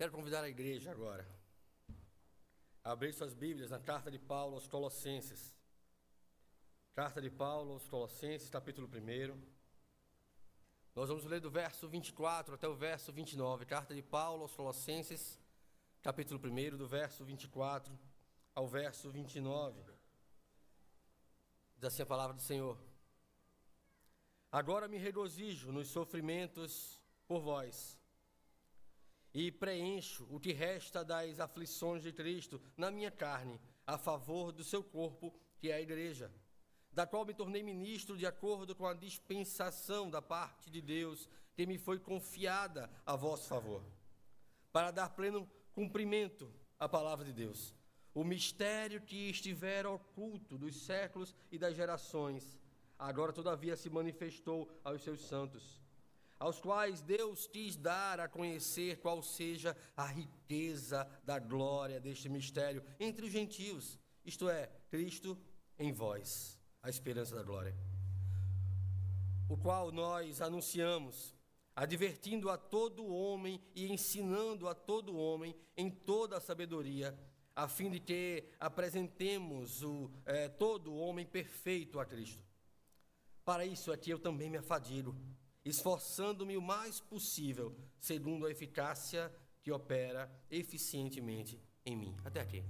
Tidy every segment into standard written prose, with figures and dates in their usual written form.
Quero convidar a igreja agora a abrir suas Bíblias na carta de Paulo aos Colossenses. Carta de Paulo aos Colossenses, capítulo 1. Nós vamos ler do verso 24 até o verso 29. Carta de Paulo aos Colossenses, capítulo 1, do verso 24 ao verso 29. Diz assim a palavra do Senhor: Agora me regozijo nos sofrimentos por vós, e preencho o que resta das aflições de Cristo na minha carne, a favor do seu corpo, que é a igreja, da qual me tornei ministro de acordo com a dispensação da parte de Deus, que me foi confiada a vosso favor, para dar pleno cumprimento à palavra de Deus, o mistério que estivera oculto dos séculos e das gerações, agora todavia se manifestou aos seus santos, aos quais Deus quis dar a conhecer qual seja a riqueza da glória deste mistério entre os gentios, isto é, Cristo em vós, a esperança da glória, o qual nós anunciamos, advertindo a todo homem e ensinando a todo homem em toda a sabedoria, a fim de que apresentemos todo homem perfeito a Cristo. Para isso aqui eu também me afadigo, esforçando-me o mais possível, segundo a eficácia que opera eficientemente em mim. Até aqui.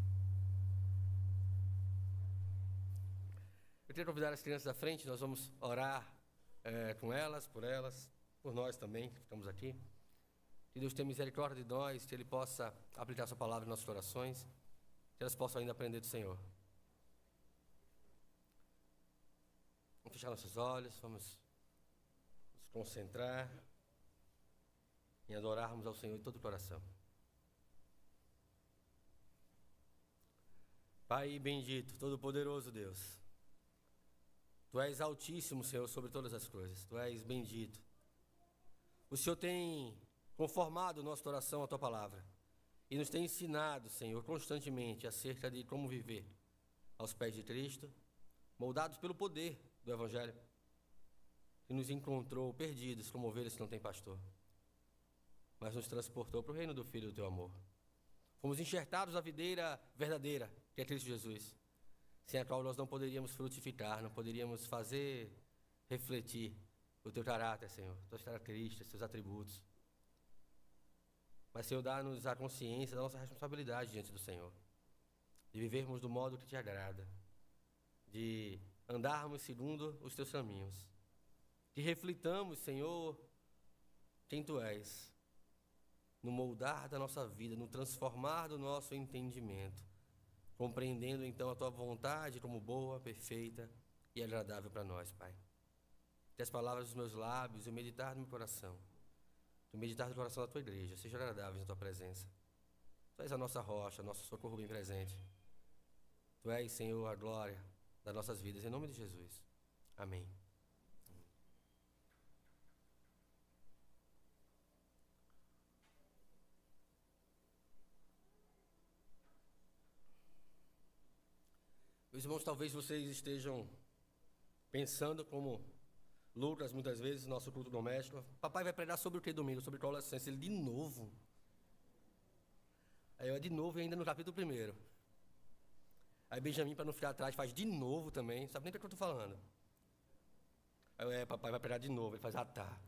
Eu queria convidar as crianças à frente, nós vamos orar com elas, por nós também, que ficamos aqui. Que Deus tenha misericórdia de nós, que Ele possa aplicar Sua palavra em nossos corações, que elas possam ainda aprender do Senhor. Vamos fechar nossos olhos, vamos nos concentrar em adorarmos ao Senhor de todo o coração. Pai bendito, todo-poderoso Deus, Tu és altíssimo, Senhor, sobre todas as coisas. Tu és bendito. O Senhor tem conformado o nosso coração à Tua palavra e nos tem ensinado, Senhor, constantemente acerca de como viver aos pés de Cristo, moldados pelo poder do Evangelho, que nos encontrou perdidos como ovelhas que não têm pastor, mas nos transportou para o reino do Filho do Teu amor. Fomos enxertados na videira verdadeira, que é Cristo Jesus, sem a qual nós não poderíamos frutificar, não poderíamos fazer refletir o Teu caráter, Senhor, Tuas características, Teus atributos. Mas, Senhor, dá-nos a consciência da nossa responsabilidade diante do Senhor, de vivermos do modo que Te agrada, de andarmos segundo os Teus caminhos, que reflitamos, Senhor, quem Tu és, no moldar da nossa vida, no transformar do nosso entendimento, compreendendo então a Tua vontade como boa, perfeita e agradável para nós, Pai. Que as palavras dos meus lábios e o meditar do meu coração, o meditar do coração da Tua igreja, sejam agradáveis na Tua presença. Tu és a nossa rocha, nosso socorro bem presente. Tu és, Senhor, a glória das nossas vidas, em nome de Jesus. Amém. Meus irmãos, talvez vocês estejam pensando como Lucas, muitas vezes, no nosso culto doméstico: papai vai pregar sobre o que domingo? Sobre Colossenses. Ele, de novo? Aí eu, de novo, e ainda no capítulo 1. Aí Benjamin, para não ficar atrás, faz de novo também, não sabe nem o que eu estou falando. Aí eu, papai vai pregar de novo. Ele faz, tá.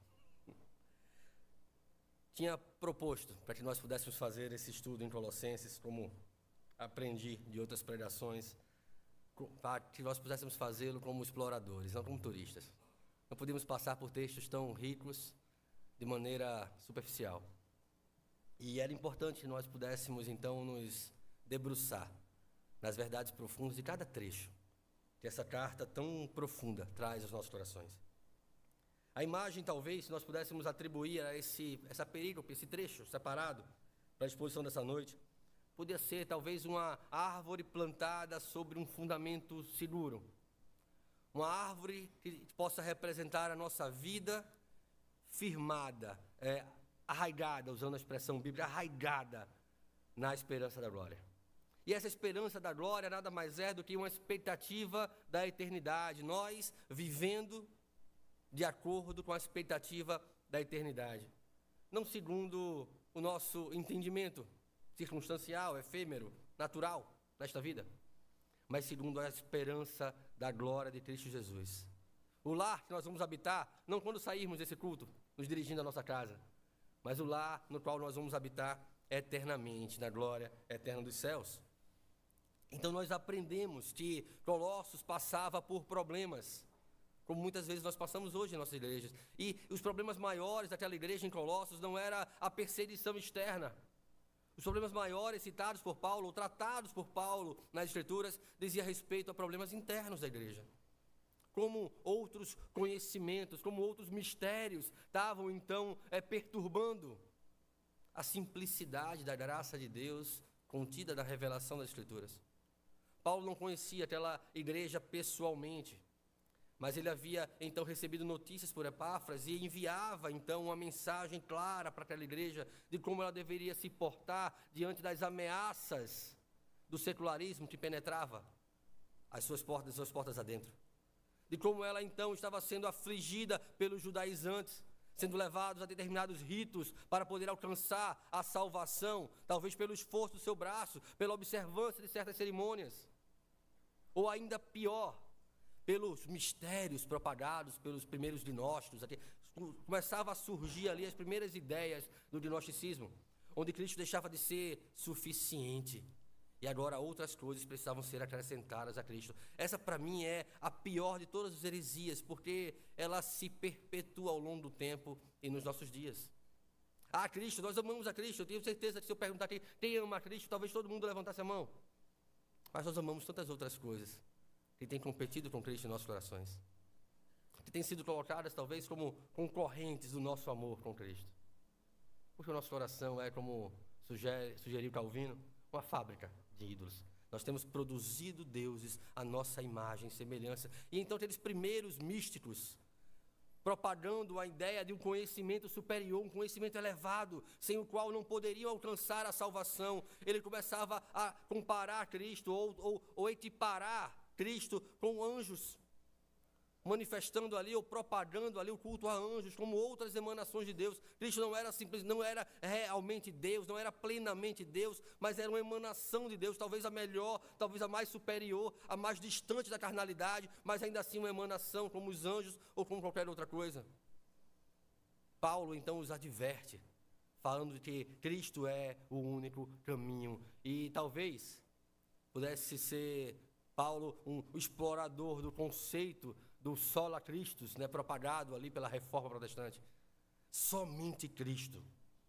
Tinha proposto para que nós pudéssemos fazer esse estudo em Colossenses, como aprendi de outras pregações, para que nós pudéssemos fazê-lo como exploradores, não como turistas. Não podíamos passar por textos tão ricos de maneira superficial. E era importante que nós pudéssemos, então, nos debruçar nas verdades profundas de cada trecho que essa carta tão profunda traz aos nossos corações. A imagem, talvez, se nós pudéssemos atribuir a essa perícope, esse trecho separado para a exposição dessa noite, podia ser, talvez, uma árvore plantada sobre um fundamento seguro. Uma árvore que possa representar a nossa vida firmada, arraigada, usando a expressão bíblica, arraigada na esperança da glória. E essa esperança da glória nada mais é do que uma expectativa da eternidade, nós vivendo de acordo com a expectativa da eternidade. Não segundo o nosso entendimento circunstancial, efêmero, natural nesta vida, mas segundo a esperança da glória de Cristo Jesus. O lar que nós vamos habitar, não quando sairmos desse culto, nos dirigindo à nossa casa, mas o lar no qual nós vamos habitar eternamente, na glória eterna dos céus. Então nós aprendemos que Colossos passava por problemas, como muitas vezes nós passamos hoje em nossas igrejas. E os problemas maiores daquela igreja em Colossos não era a perseguição externa. Os problemas maiores citados por Paulo, ou tratados por Paulo nas Escrituras, dizia respeito a problemas internos da igreja. Como outros conhecimentos, como outros mistérios estavam então perturbando a simplicidade da graça de Deus contida na revelação das Escrituras. Paulo não conhecia aquela igreja pessoalmente, mas ele havia então recebido notícias por Epáfras e enviava então uma mensagem clara para aquela igreja de como ela deveria se portar diante das ameaças do secularismo que penetrava as suas portas adentro. De como ela então estava sendo afligida pelos judaizantes, sendo levados a determinados ritos para poder alcançar a salvação, talvez pelo esforço do seu braço, pela observância de certas cerimônias, ou ainda pior, pelos mistérios propagados pelos primeiros gnósticos. Começava a surgir ali as primeiras ideias do gnosticismo, onde Cristo deixava de ser suficiente e agora outras coisas precisavam ser acrescentadas a Cristo. Essa para mim é a pior de todas as heresias, porque ela se perpetua ao longo do tempo e nos nossos dias. Cristo, nós amamos a Cristo. Eu tenho certeza que se eu perguntar quem ama a Cristo, talvez todo mundo levantasse a mão. Mas nós amamos tantas outras coisas que têm competido com Cristo em nossos corações, que têm sido colocadas talvez como concorrentes do nosso amor com Cristo. Porque o nosso coração é, como sugeriu Calvino, uma fábrica de ídolos. Nós temos produzido deuses à nossa imagem e semelhança. E então aqueles primeiros místicos, propagando a ideia de um conhecimento superior, um conhecimento elevado, sem o qual não poderiam alcançar a salvação, ele começava a comparar Cristo ou equiparar Cristo com anjos, manifestando ali ou propagando ali o culto a anjos como outras emanações de Deus. Cristo não era realmente Deus, não era plenamente Deus, mas era uma emanação de Deus, talvez a melhor, talvez a mais superior, a mais distante da carnalidade, mas ainda assim uma emanação como os anjos ou como qualquer outra coisa. Paulo então os adverte, falando de que Cristo é o único caminho, e talvez pudesse ser Paulo um explorador do conceito do sola Christus, propagado ali pela Reforma Protestante. Somente Cristo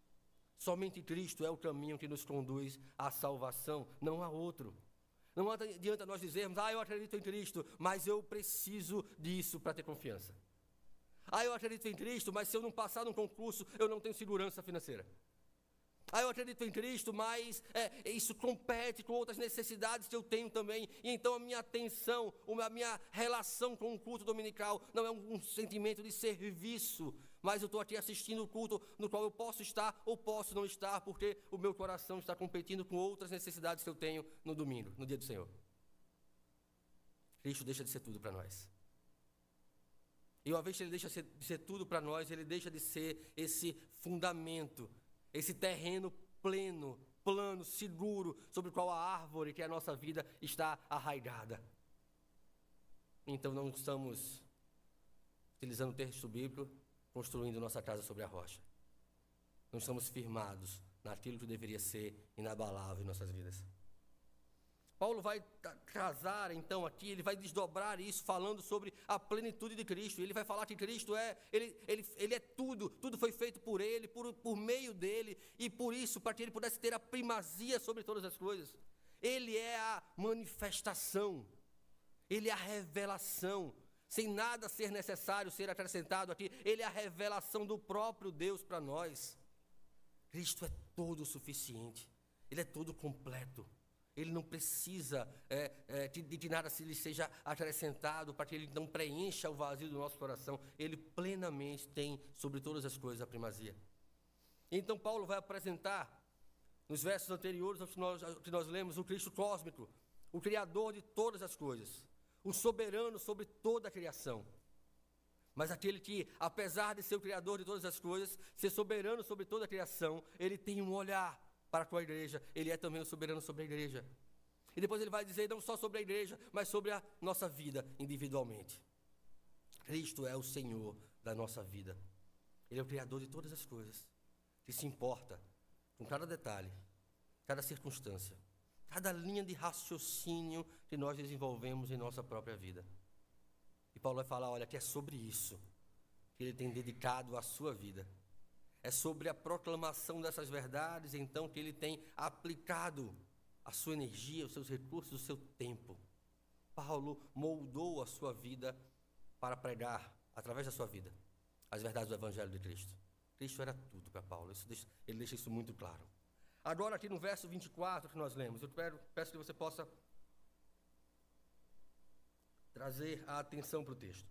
é o caminho que nos conduz à salvação, não há outro. Não adianta nós dizermos, eu acredito em Cristo, mas eu preciso disso para ter confiança. Eu acredito em Cristo, mas se eu não passar num concurso, eu não tenho segurança financeira. Eu acredito em Cristo, mas isso compete com outras necessidades que eu tenho também. E então a minha atenção, a minha relação com o culto dominical não é um sentimento de serviço, mas eu estou aqui assistindo o culto no qual eu posso estar ou posso não estar, porque o meu coração está competindo com outras necessidades que eu tenho no domingo, no dia do Senhor. Cristo deixa de ser tudo para nós. E uma vez que Ele deixa de ser tudo para nós, Ele deixa de ser esse fundamento, esse terreno plano, seguro, sobre o qual a árvore que é a nossa vida está arraigada. Então não estamos, utilizando o texto bíblico, construindo nossa casa sobre a rocha. Não estamos firmados naquilo que deveria ser inabalável em nossas vidas. Paulo vai casar, então, aqui, ele vai desdobrar isso, falando sobre a plenitude de Cristo. Ele vai falar que Cristo ele é tudo foi feito por Ele, por meio dEle, e por isso, para que Ele pudesse ter a primazia sobre todas as coisas. Ele é a manifestação, Ele é a revelação, sem nada ser necessário ser acrescentado aqui. Ele é a revelação do próprio Deus para nós. Cristo é todo suficiente, Ele é todo completo. Ele não precisa de que nada lhe seja acrescentado para que Ele não preencha o vazio do nosso coração. Ele plenamente tem sobre todas as coisas a primazia. Então Paulo vai apresentar, nos versos anteriores aos que nós lemos, o Cristo cósmico, o Criador de todas as coisas, o soberano sobre toda a criação. Mas aquele que, apesar de ser o Criador de todas as coisas, ser soberano sobre toda a criação, ele tem um olhar para a tua igreja, ele é também o soberano sobre a igreja. E depois ele vai dizer não só sobre a igreja, mas sobre a nossa vida individualmente. Cristo é o Senhor da nossa vida. Ele é o Criador de todas as coisas, que se importa com cada detalhe, cada circunstância, cada linha de raciocínio que nós desenvolvemos em nossa própria vida. E Paulo vai falar, olha, que é sobre isso que ele tem dedicado a sua vida. É sobre a proclamação dessas verdades, então, que ele tem aplicado a sua energia, os seus recursos, o seu tempo. Paulo moldou a sua vida para pregar, através da sua vida, as verdades do Evangelho de Cristo. Cristo era tudo para Paulo, ele deixa isso muito claro. Agora, aqui no verso 24 que nós lemos, eu peço que você possa trazer a atenção para o texto.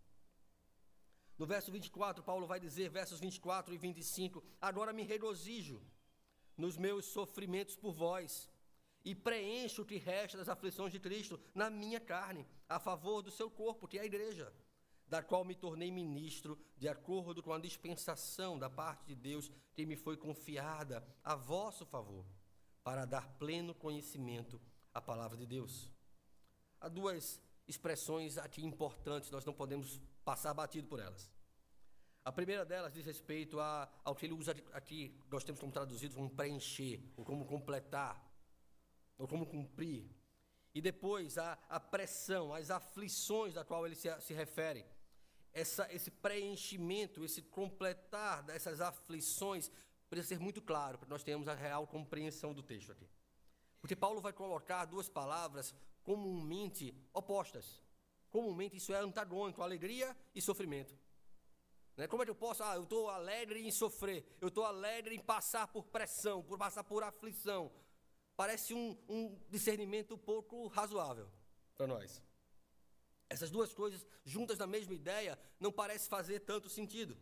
No verso 24, Paulo vai dizer, versos 24 e 25, agora me regozijo nos meus sofrimentos por vós, e preencho o que resta das aflições de Cristo na minha carne, a favor do seu corpo, que é a igreja, da qual me tornei ministro, de acordo com a dispensação da parte de Deus que me foi confiada a vosso favor, para dar pleno conhecimento à palavra de Deus. Há duas expressões aqui importantes, nós não podemos passar batido por elas. A primeira delas diz respeito ao que ele usa aqui, nós temos como traduzido como preencher, ou como completar, ou como cumprir. E depois a pressão, as aflições da qual ele se refere. Esse preenchimento, esse completar dessas aflições precisa ser muito claro, para que nós tenhamos a real compreensão do texto aqui. Porque Paulo vai colocar duas palavras comumente opostas. Comumente isso é antagônico, alegria e sofrimento. Como é que eu posso? Eu estou alegre em sofrer, eu estou alegre em passar por pressão, por passar por aflição. Parece um discernimento um pouco razoável para nós. Essas duas coisas juntas na mesma ideia não parece fazer tanto sentido.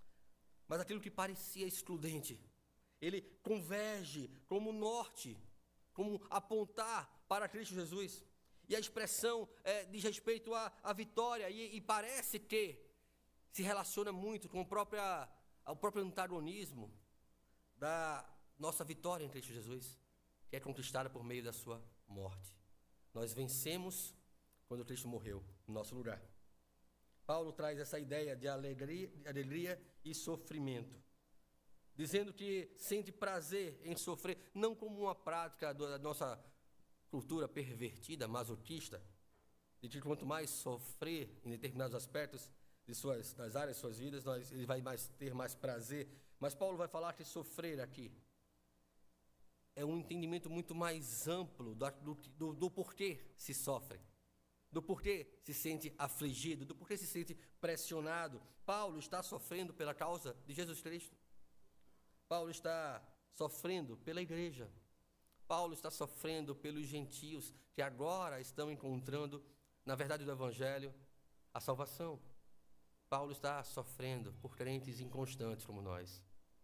Mas aquilo que parecia excludente, ele converge como norte, como apontar para Cristo Jesus. E a expressão diz respeito à vitória e parece que se relaciona muito com o próprio antagonismo da nossa vitória em Cristo Jesus, que é conquistada por meio da sua morte. Nós vencemos quando Cristo morreu no nosso lugar. Paulo traz essa ideia de alegria e sofrimento, dizendo que sente prazer em sofrer, não como uma prática da nossa cultura pervertida, masoquista, de que quanto mais sofrer em determinados aspectos das áreas de suas vidas, ele vai ter mais prazer. Mas Paulo vai falar que sofrer aqui é um entendimento muito mais amplo do porquê se sofre, do porquê se sente afligido, do porquê se sente pressionado. Paulo está sofrendo pela causa de Jesus Cristo. Paulo está sofrendo pela igreja. Paulo está sofrendo pelos gentios que agora estão encontrando, na verdade do Evangelho, a salvação. Paulo está sofrendo por crentes inconstantes como nós,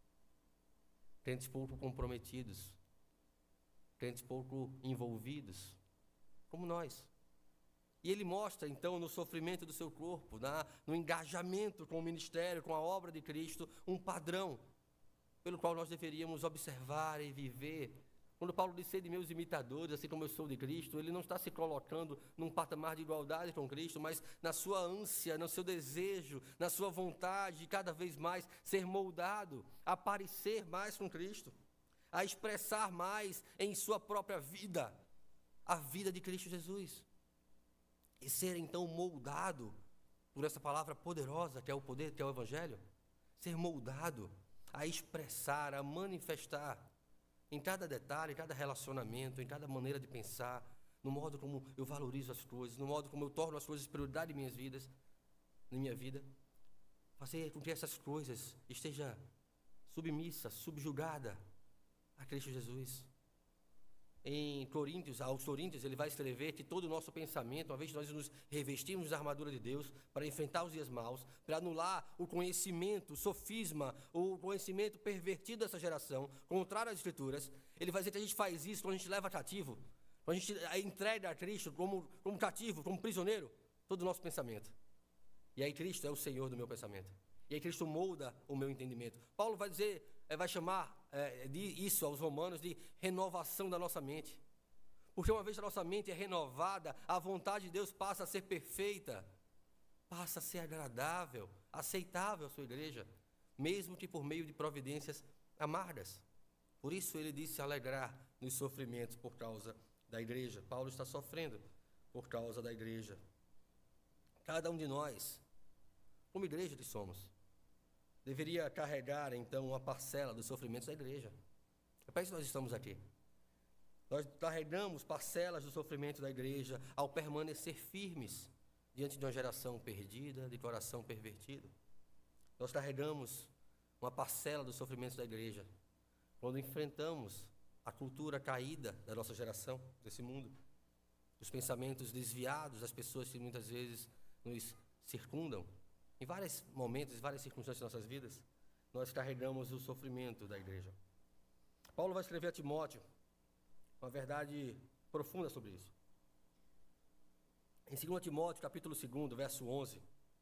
crentes pouco comprometidos, crentes pouco envolvidos, como nós. E ele mostra, então, no sofrimento do seu corpo, no engajamento com o ministério, com a obra de Cristo, um padrão pelo qual nós deveríamos observar e viver. Quando Paulo diz: sede meus imitadores, assim como eu sou de Cristo, ele não está se colocando num patamar de igualdade com Cristo, mas na sua ânsia, no seu desejo, na sua vontade de cada vez mais ser moldado, a parecer mais com Cristo, a expressar mais em sua própria vida a vida de Cristo Jesus. E ser então moldado por essa palavra poderosa que é o poder, que é o Evangelho, ser moldado a expressar, a manifestar em cada detalhe, em cada relacionamento, em cada maneira de pensar, no modo como eu valorizo as coisas, no modo como eu torno as coisas prioridade em minha vida, fazer com que essas coisas estejam subjugada a Cristo Jesus. Aos Coríntios, ele vai escrever que todo o nosso pensamento, uma vez que nós nos revestimos da armadura de Deus para enfrentar os dias maus, para anular o conhecimento, o sofisma, o conhecimento pervertido dessa geração, contrário às Escrituras, ele vai dizer que a gente faz isso quando a gente leva cativo, quando a gente entrega a Cristo como cativo, como prisioneiro, todo o nosso pensamento. E aí Cristo é o Senhor do meu pensamento. E aí Cristo molda o meu entendimento. Paulo vai dizer, vai chamar isso aos romanos de renovação da nossa mente. Porque uma vez a nossa mente é renovada, a vontade de Deus passa a ser perfeita, passa a ser agradável, aceitável à sua igreja, mesmo que por meio de providências amargas. Por isso ele disse alegrar nos sofrimentos por causa da igreja. Paulo está sofrendo por causa da igreja. Cada um de nós, como igreja que somos, deveria carregar então uma parcela dos sofrimentos da igreja. É para isso que nós estamos aqui. Nós carregamos parcelas do sofrimento da igreja ao permanecer firmes diante de uma geração perdida, de coração pervertido. Nós carregamos uma parcela dos sofrimentos da igreja quando enfrentamos a cultura caída da nossa geração, desse mundo, os pensamentos desviados das pessoas que muitas vezes nos circundam. Em vários momentos, em várias circunstâncias de nossas vidas, nós carregamos o sofrimento da igreja. Paulo vai escrever a Timóteo uma verdade profunda sobre isso. Em 2 Timóteo, capítulo 2, verso 11,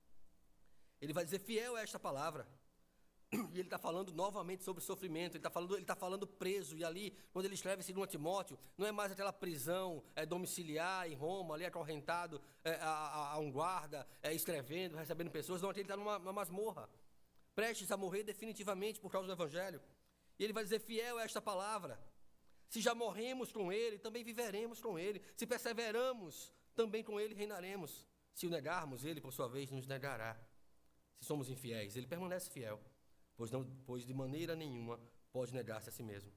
ele vai dizer, fiel é esta palavra. E ele está falando novamente sobre sofrimento, ele está falando preso, e ali, quando ele escreve 2 Timóteo, não é mais aquela prisão domiciliar em Roma, ali acorrentado a um guarda, escrevendo, recebendo pessoas, não, aqui ele está numa masmorra, prestes a morrer definitivamente por causa do Evangelho. E ele vai dizer, fiel é esta palavra. Se já morremos com ele, também viveremos com ele. Se perseveramos, também com ele reinaremos. Se o negarmos, ele, por sua vez, nos negará. Se somos infiéis, ele permanece fiel, pois de maneira nenhuma pode negar-se a si mesmo.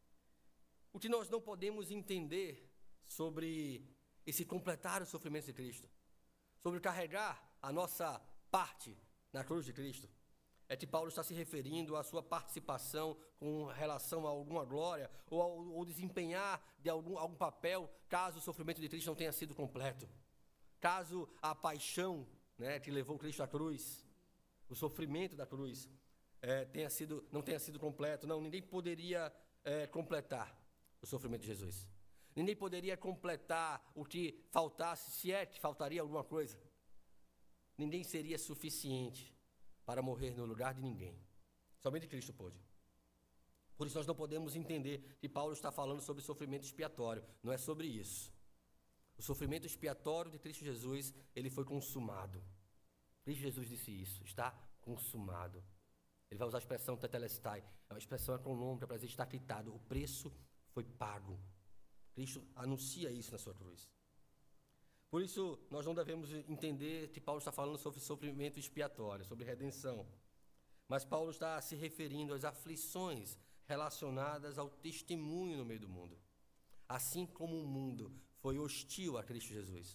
O que nós não podemos entender sobre esse completar os sofrimentos de Cristo, sobre carregar a nossa parte na cruz de Cristo, é que Paulo está se referindo à sua participação com relação a alguma glória ou desempenhar de algum papel, caso o sofrimento de Cristo não tenha sido completo. Caso a paixão, que levou Cristo à cruz, o sofrimento da cruz, não tenha sido completo. Não, ninguém poderia completar o sofrimento de Jesus. Ninguém poderia completar o que faltasse, se é que faltaria alguma coisa. Ninguém seria suficiente para morrer no lugar de ninguém. Somente Cristo pôde. Por isso nós não podemos entender que Paulo está falando sobre sofrimento expiatório. Não é sobre isso. O sofrimento expiatório de Cristo Jesus, ele foi consumado. Cristo Jesus disse isso, está consumado. Ele vai usar a expressão tetelestai, é uma expressão econômica para dizer está quitado. O preço foi pago. Cristo anuncia isso na sua cruz. Por isso, nós não devemos entender que Paulo está falando sobre sofrimento expiatório, sobre redenção. Mas Paulo está se referindo às aflições relacionadas ao testemunho no meio do mundo. Assim como o mundo foi hostil a Cristo Jesus.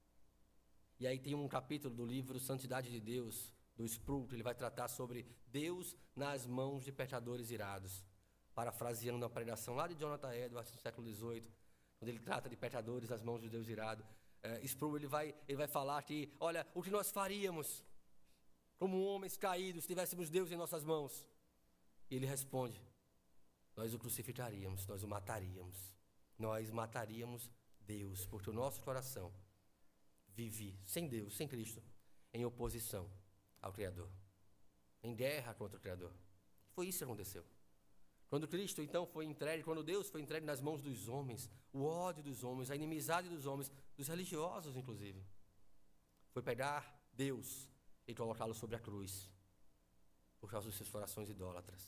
E aí tem um capítulo do livro Santidade de Deus, do Sproul, que ele vai tratar sobre Deus nas mãos de pecadores irados. Parafraseando uma pregação lá de Jonathan Edwards, no século XVIII, quando ele trata de pecadores nas mãos de Deus irado. Sproul ele vai falar que, olha, o que nós faríamos como homens caídos se tivéssemos Deus em nossas mãos? E ele responde, nós o crucificaríamos, nós o mataríamos. Nós mataríamos Deus, porque o nosso coração vive sem Deus, sem Cristo, em oposição ao Criador, em guerra contra o Criador. Foi isso que aconteceu. Quando Cristo, então, foi entregue, quando Deus foi entregue nas mãos dos homens, o ódio dos homens, a inimizade dos homens, dos religiosos, inclusive, foi pegar Deus e colocá-lo sobre a cruz, por causa dos seus corações idólatras.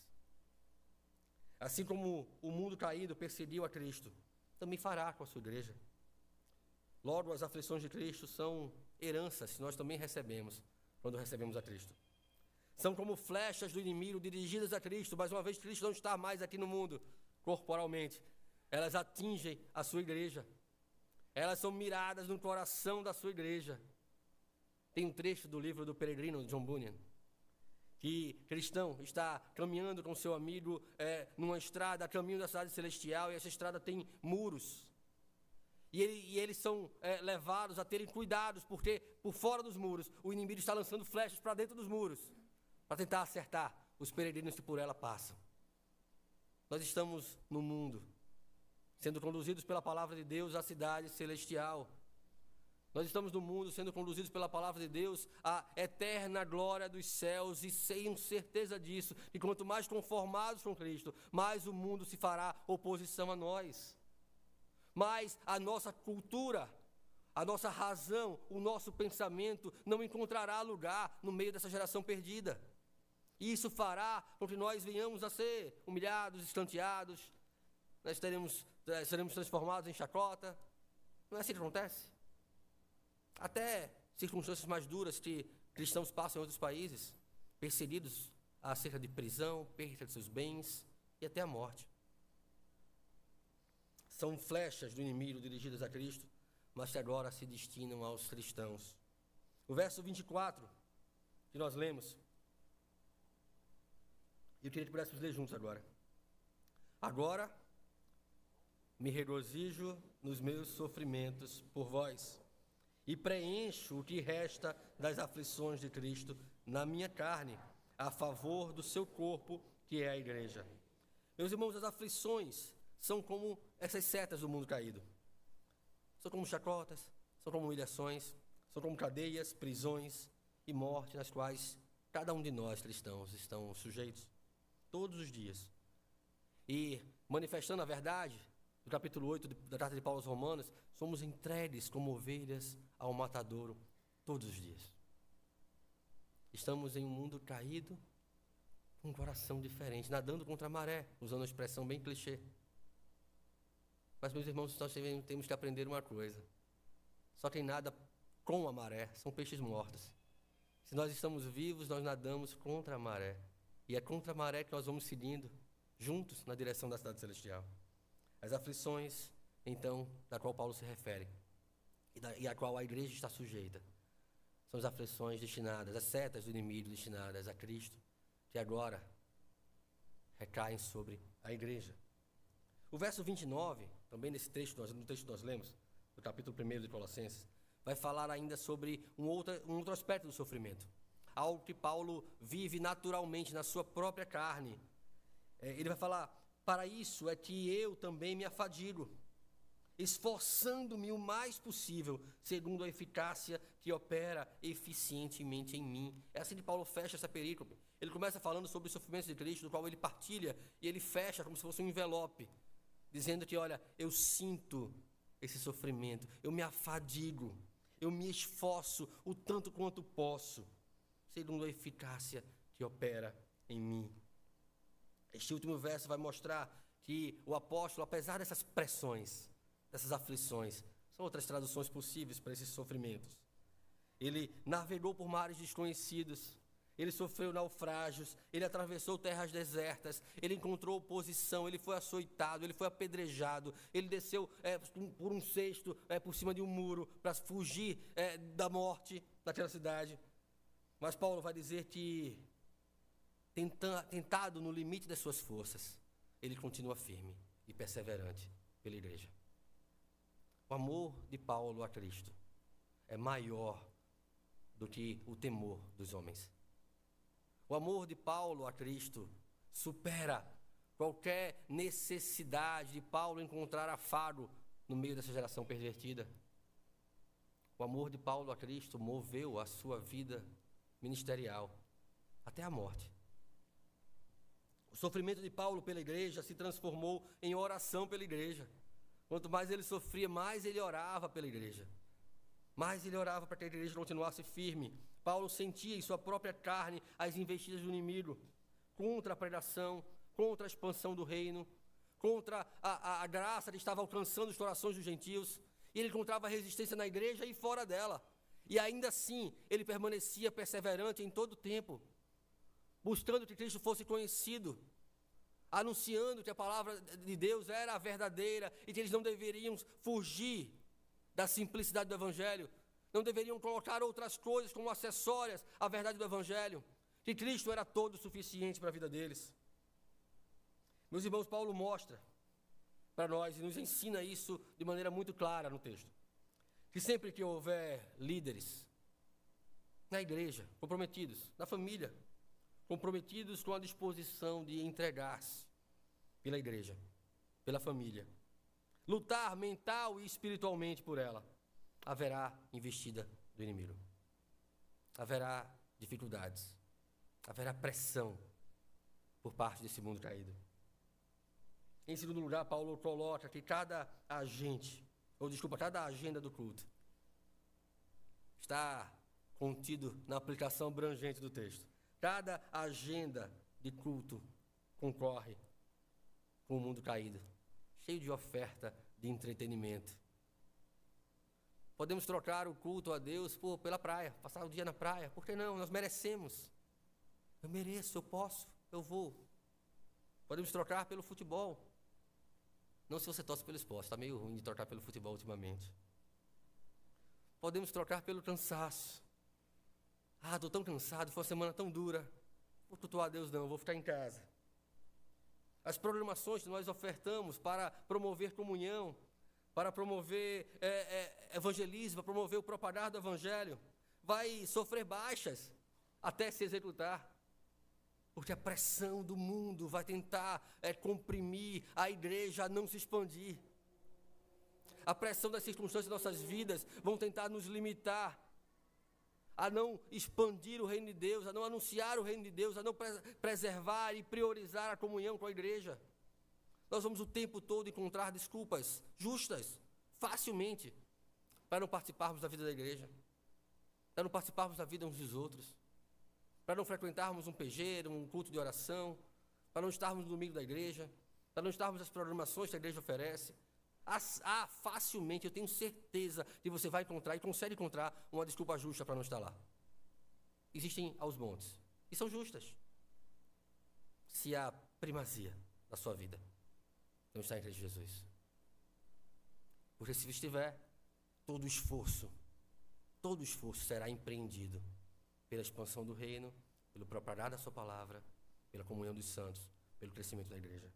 Assim como o mundo caído perseguiu a Cristo, também fará com a sua igreja. Logo, as aflições de Cristo são heranças que nós também recebemos, quando recebemos a Cristo. São como flechas do inimigo dirigidas a Cristo, mas uma vez Cristo não está mais aqui no mundo, corporalmente, elas atingem a sua igreja. Elas são miradas no coração da sua igreja. Tem um trecho do livro do Peregrino, John Bunyan, que cristão está caminhando com seu amigo numa estrada, a caminho da cidade celestial, e essa estrada tem muros. E eles são levados a terem cuidados, porque por fora dos muros, o inimigo está lançando flechas para dentro dos muros, para tentar acertar os peregrinos que por ela passam. Nós estamos no mundo, sendo conduzidos pela palavra de Deus à cidade celestial. Nós estamos no mundo sendo conduzidos pela palavra de Deus à eterna glória dos céus e tenho certeza disso, que quanto mais conformados com Cristo, mais o mundo se fará oposição a nós. Mais a nossa cultura, a nossa razão, o nosso pensamento não encontrará lugar no meio dessa geração perdida. E isso fará com que nós venhamos a ser humilhados, escanteados, nós seremos transformados em chacota. Não é assim que acontece? Até circunstâncias mais duras que cristãos passam em outros países, perseguidos acerca de prisão, perda de seus bens e até a morte. São flechas do inimigo dirigidas a Cristo, mas que agora se destinam aos cristãos. O verso 24, que nós lemos, eu queria que pudéssemos ler juntos agora. Agora me regozijo nos meus sofrimentos por vós, e preencho o que resta das aflições de Cristo na minha carne, a favor do seu corpo, que é a igreja. Meus irmãos, as aflições são como essas setas do mundo caído. São como chacotas, são como humilhações, são como cadeias, prisões e morte, nas quais cada um de nós cristãos estão sujeitos, todos os dias. E, manifestando a verdade, no capítulo 8 da carta de Paulo aos Romanos, somos entregues como ovelhas ao matadouro todos os dias. Estamos em um mundo caído, com um coração diferente, nadando contra a maré, usando uma expressão bem clichê. Mas, meus irmãos, nós temos que aprender uma coisa. Só quem nada com a maré são peixes mortos. Se nós estamos vivos, nós nadamos contra a maré. E é contra a maré que nós vamos seguindo, juntos, na direção da cidade celestial. As aflições, então, da qual Paulo se refere, e a qual a igreja está sujeita, são as aflições destinadas, as setas do inimigo destinadas a Cristo, que agora recaem sobre a igreja. O verso 29, também no texto que nós lemos, no capítulo 1 de Colossenses, vai falar ainda sobre um outro aspecto do sofrimento. Algo que Paulo vive naturalmente na sua própria carne. Ele vai falar: para isso é que eu também me afadigo, esforçando-me o mais possível, segundo a eficácia que opera eficientemente em mim. É assim que Paulo fecha essa perícope. Ele começa falando sobre o sofrimento de Cristo, do qual ele partilha, e ele fecha como se fosse um envelope, dizendo que, olha, eu sinto esse sofrimento, eu me afadigo, eu me esforço o tanto quanto posso, segundo a eficácia que opera em mim. Este último verso vai mostrar que o apóstolo, apesar dessas pressões, dessas aflições, são outras traduções possíveis para esses sofrimentos. Ele navegou por mares desconhecidos, ele sofreu naufrágios, ele atravessou terras desertas, ele encontrou oposição, ele foi açoitado, ele foi apedrejado, ele desceu por um cesto por cima de um muro para fugir da morte daquela cidade. Mas Paulo vai dizer que, tentado no limite das suas forças, ele continua firme e perseverante pela igreja. O amor de Paulo a Cristo é maior do que o temor dos homens. O amor de Paulo a Cristo supera qualquer necessidade de Paulo encontrar afago no meio dessa geração pervertida. O amor de Paulo a Cristo moveu a sua vida ministerial até a morte. O sofrimento de Paulo pela igreja se transformou em oração pela igreja. Quanto mais ele sofria, mais ele orava pela igreja. Mais ele orava para que a igreja continuasse firme. Paulo sentia em sua própria carne as investidas do inimigo contra a pregação, contra a expansão do reino, contra a graça que estava alcançando os corações dos gentios. E ele encontrava resistência na igreja e fora dela. E ainda assim, ele permanecia perseverante em todo o tempo, buscando que Cristo fosse conhecido, anunciando que a palavra de Deus era a verdadeira e que eles não deveriam fugir da simplicidade do Evangelho, não deveriam colocar outras coisas como acessórias à verdade do Evangelho, que Cristo era todo o suficiente para a vida deles. Meus irmãos, Paulo mostra para nós e nos ensina isso de maneira muito clara no texto, que sempre que houver líderes na igreja, comprometidos, na família, comprometidos com a disposição de entregar-se pela igreja, pela família, lutar mental e espiritualmente por ela, haverá investida do inimigo. Haverá dificuldades. Haverá pressão por parte desse mundo caído. Em segundo lugar, Paulo coloca que cada agenda do culto está contido na aplicação abrangente do texto. Cada agenda de culto concorre com o mundo caído, cheio de oferta de entretenimento. Podemos trocar o culto a Deus pela praia, passar o dia na praia. Por que não? Nós merecemos. Eu mereço, eu posso, eu vou. Podemos trocar pelo futebol. Não se você torce pelo esporte, está meio ruim de trocar pelo futebol ultimamente. Podemos trocar pelo cansaço. Estou tão cansado, foi uma semana tão dura. Vou cultuar a Deus não, vou ficar em casa. As programações que nós ofertamos para promover comunhão, para promover evangelismo, para promover o propagar do evangelho, vai sofrer baixas até se executar. Porque a pressão do mundo vai tentar comprimir a igreja a não se expandir. A pressão das circunstâncias de nossas vidas vão tentar nos limitar a não expandir o reino de Deus, a não anunciar o reino de Deus, a não preservar e priorizar a comunhão com a igreja. Nós vamos o tempo todo encontrar desculpas justas, facilmente, para não participarmos da vida da igreja, para não participarmos da vida uns dos outros, para não frequentarmos um PG, um culto de oração, para não estarmos no domingo da igreja, para não estarmos nas programações que a igreja oferece. Facilmente, eu tenho certeza que você vai encontrar e consegue encontrar uma desculpa justa para não estar lá. Existem aos montes, e são justas. Se a primazia da sua vida não está em Cristo Jesus. Porque se estiver, todo esforço será empreendido pela expansão do reino, pelo propagar da sua palavra, pela comunhão dos santos, pelo crescimento da igreja.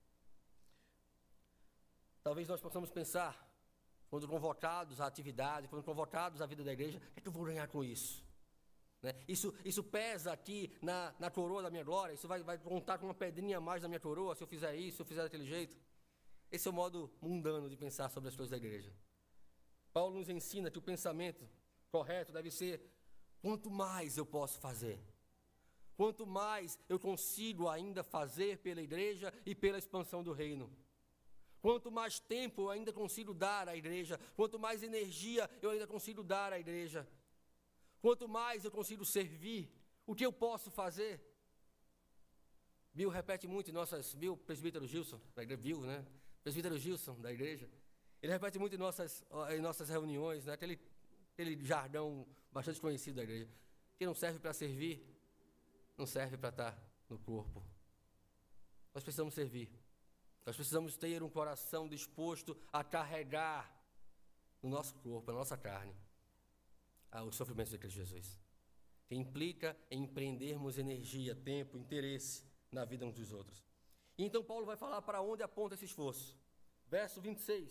Talvez nós possamos pensar, quando convocados à atividade, quando convocados à vida da igreja, o que é que eu vou ganhar com isso? Né? Isso pesa aqui na coroa da minha glória, isso vai contar com uma pedrinha a mais na minha coroa, se eu fizer isso, se eu fizer daquele jeito. Esse é o modo mundano de pensar sobre as coisas da igreja. Paulo nos ensina que o pensamento correto deve ser: quanto mais eu posso fazer, quanto mais eu consigo ainda fazer pela igreja e pela expansão do reino. Quanto mais tempo eu ainda consigo dar à igreja, quanto mais energia eu ainda consigo dar à igreja, quanto mais eu consigo servir, o que eu posso fazer? Bill repete muito Bill, presbítero Gilson, da igreja, Bill, né? Presbítero Gilson, da igreja, ele repete muito em nossas reuniões, né? Aquele jargão bastante conhecido da igreja: que não serve para servir, não serve para estar no corpo. Nós precisamos servir. Nós precisamos ter um coração disposto a carregar no nosso corpo, na nossa carne, os sofrimentos de Cristo Jesus, que implica em empreendermos energia, tempo, interesse na vida uns dos outros. E então Paulo vai falar para onde aponta esse esforço. Verso 26,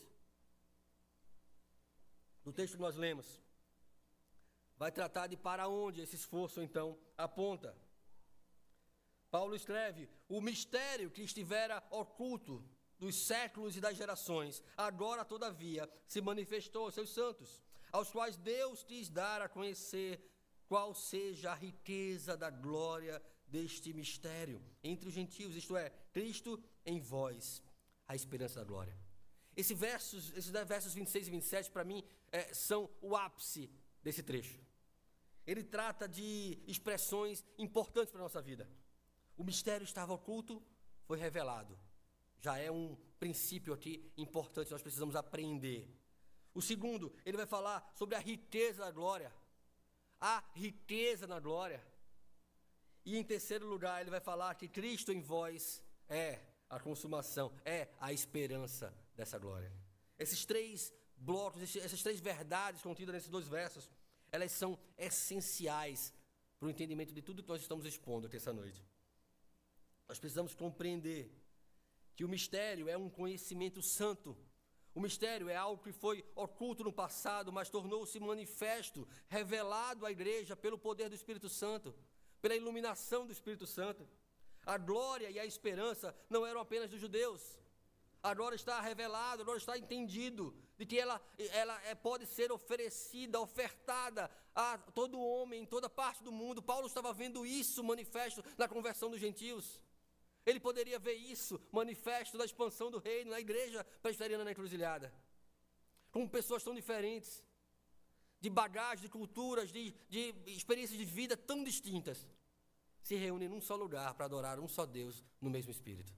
do texto que nós lemos, vai tratar de para onde esse esforço então aponta. Paulo escreve: o mistério que estivera oculto dos séculos e das gerações, agora, todavia, se manifestou aos seus santos, aos quais Deus quis dar a conhecer qual seja a riqueza da glória deste mistério entre os gentios, isto é, Cristo em vós, a esperança da glória. Esses versos 26 e 27, para mim, são o ápice desse trecho. Ele trata de expressões importantes para a nossa vida. O mistério estava oculto, foi revelado. Já é um princípio aqui importante, nós precisamos aprender. O segundo, ele vai falar sobre a riqueza da glória. A riqueza na glória. E em terceiro lugar, ele vai falar que Cristo em vós é a consumação, é a esperança dessa glória. Esses três blocos, essas três verdades contidas nesses dois versos, elas são essenciais para o entendimento de tudo que nós estamos expondo aqui essa noite. Nós precisamos compreender que o mistério é um conhecimento santo. O mistério é algo que foi oculto no passado, mas tornou-se manifesto, revelado à igreja pelo poder do Espírito Santo, pela iluminação do Espírito Santo. A glória e a esperança não eram apenas dos judeus. Agora está revelado, agora está entendido, de que ela pode ser oferecida, ofertada a todo homem, em toda parte do mundo. Paulo estava vendo isso manifesto na conversão dos gentios. Ele poderia ver isso manifesto na expansão do reino, na igreja presbiteriana na Encruzilhada. Como pessoas tão diferentes, de bagagem, de culturas, de experiências de vida tão distintas, se reúnem num só lugar para adorar um só Deus no mesmo Espírito.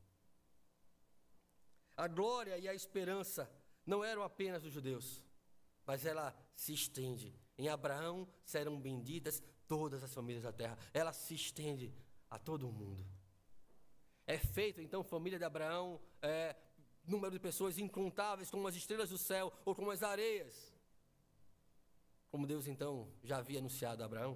A glória e a esperança não eram apenas dos judeus, mas ela se estende. Em Abraão serão benditas todas as famílias da terra. Ela se estende a todo o mundo. É feito, então, família de Abraão, número de pessoas incontáveis como as estrelas do céu ou como as areias. Como Deus, então, já havia anunciado a Abraão.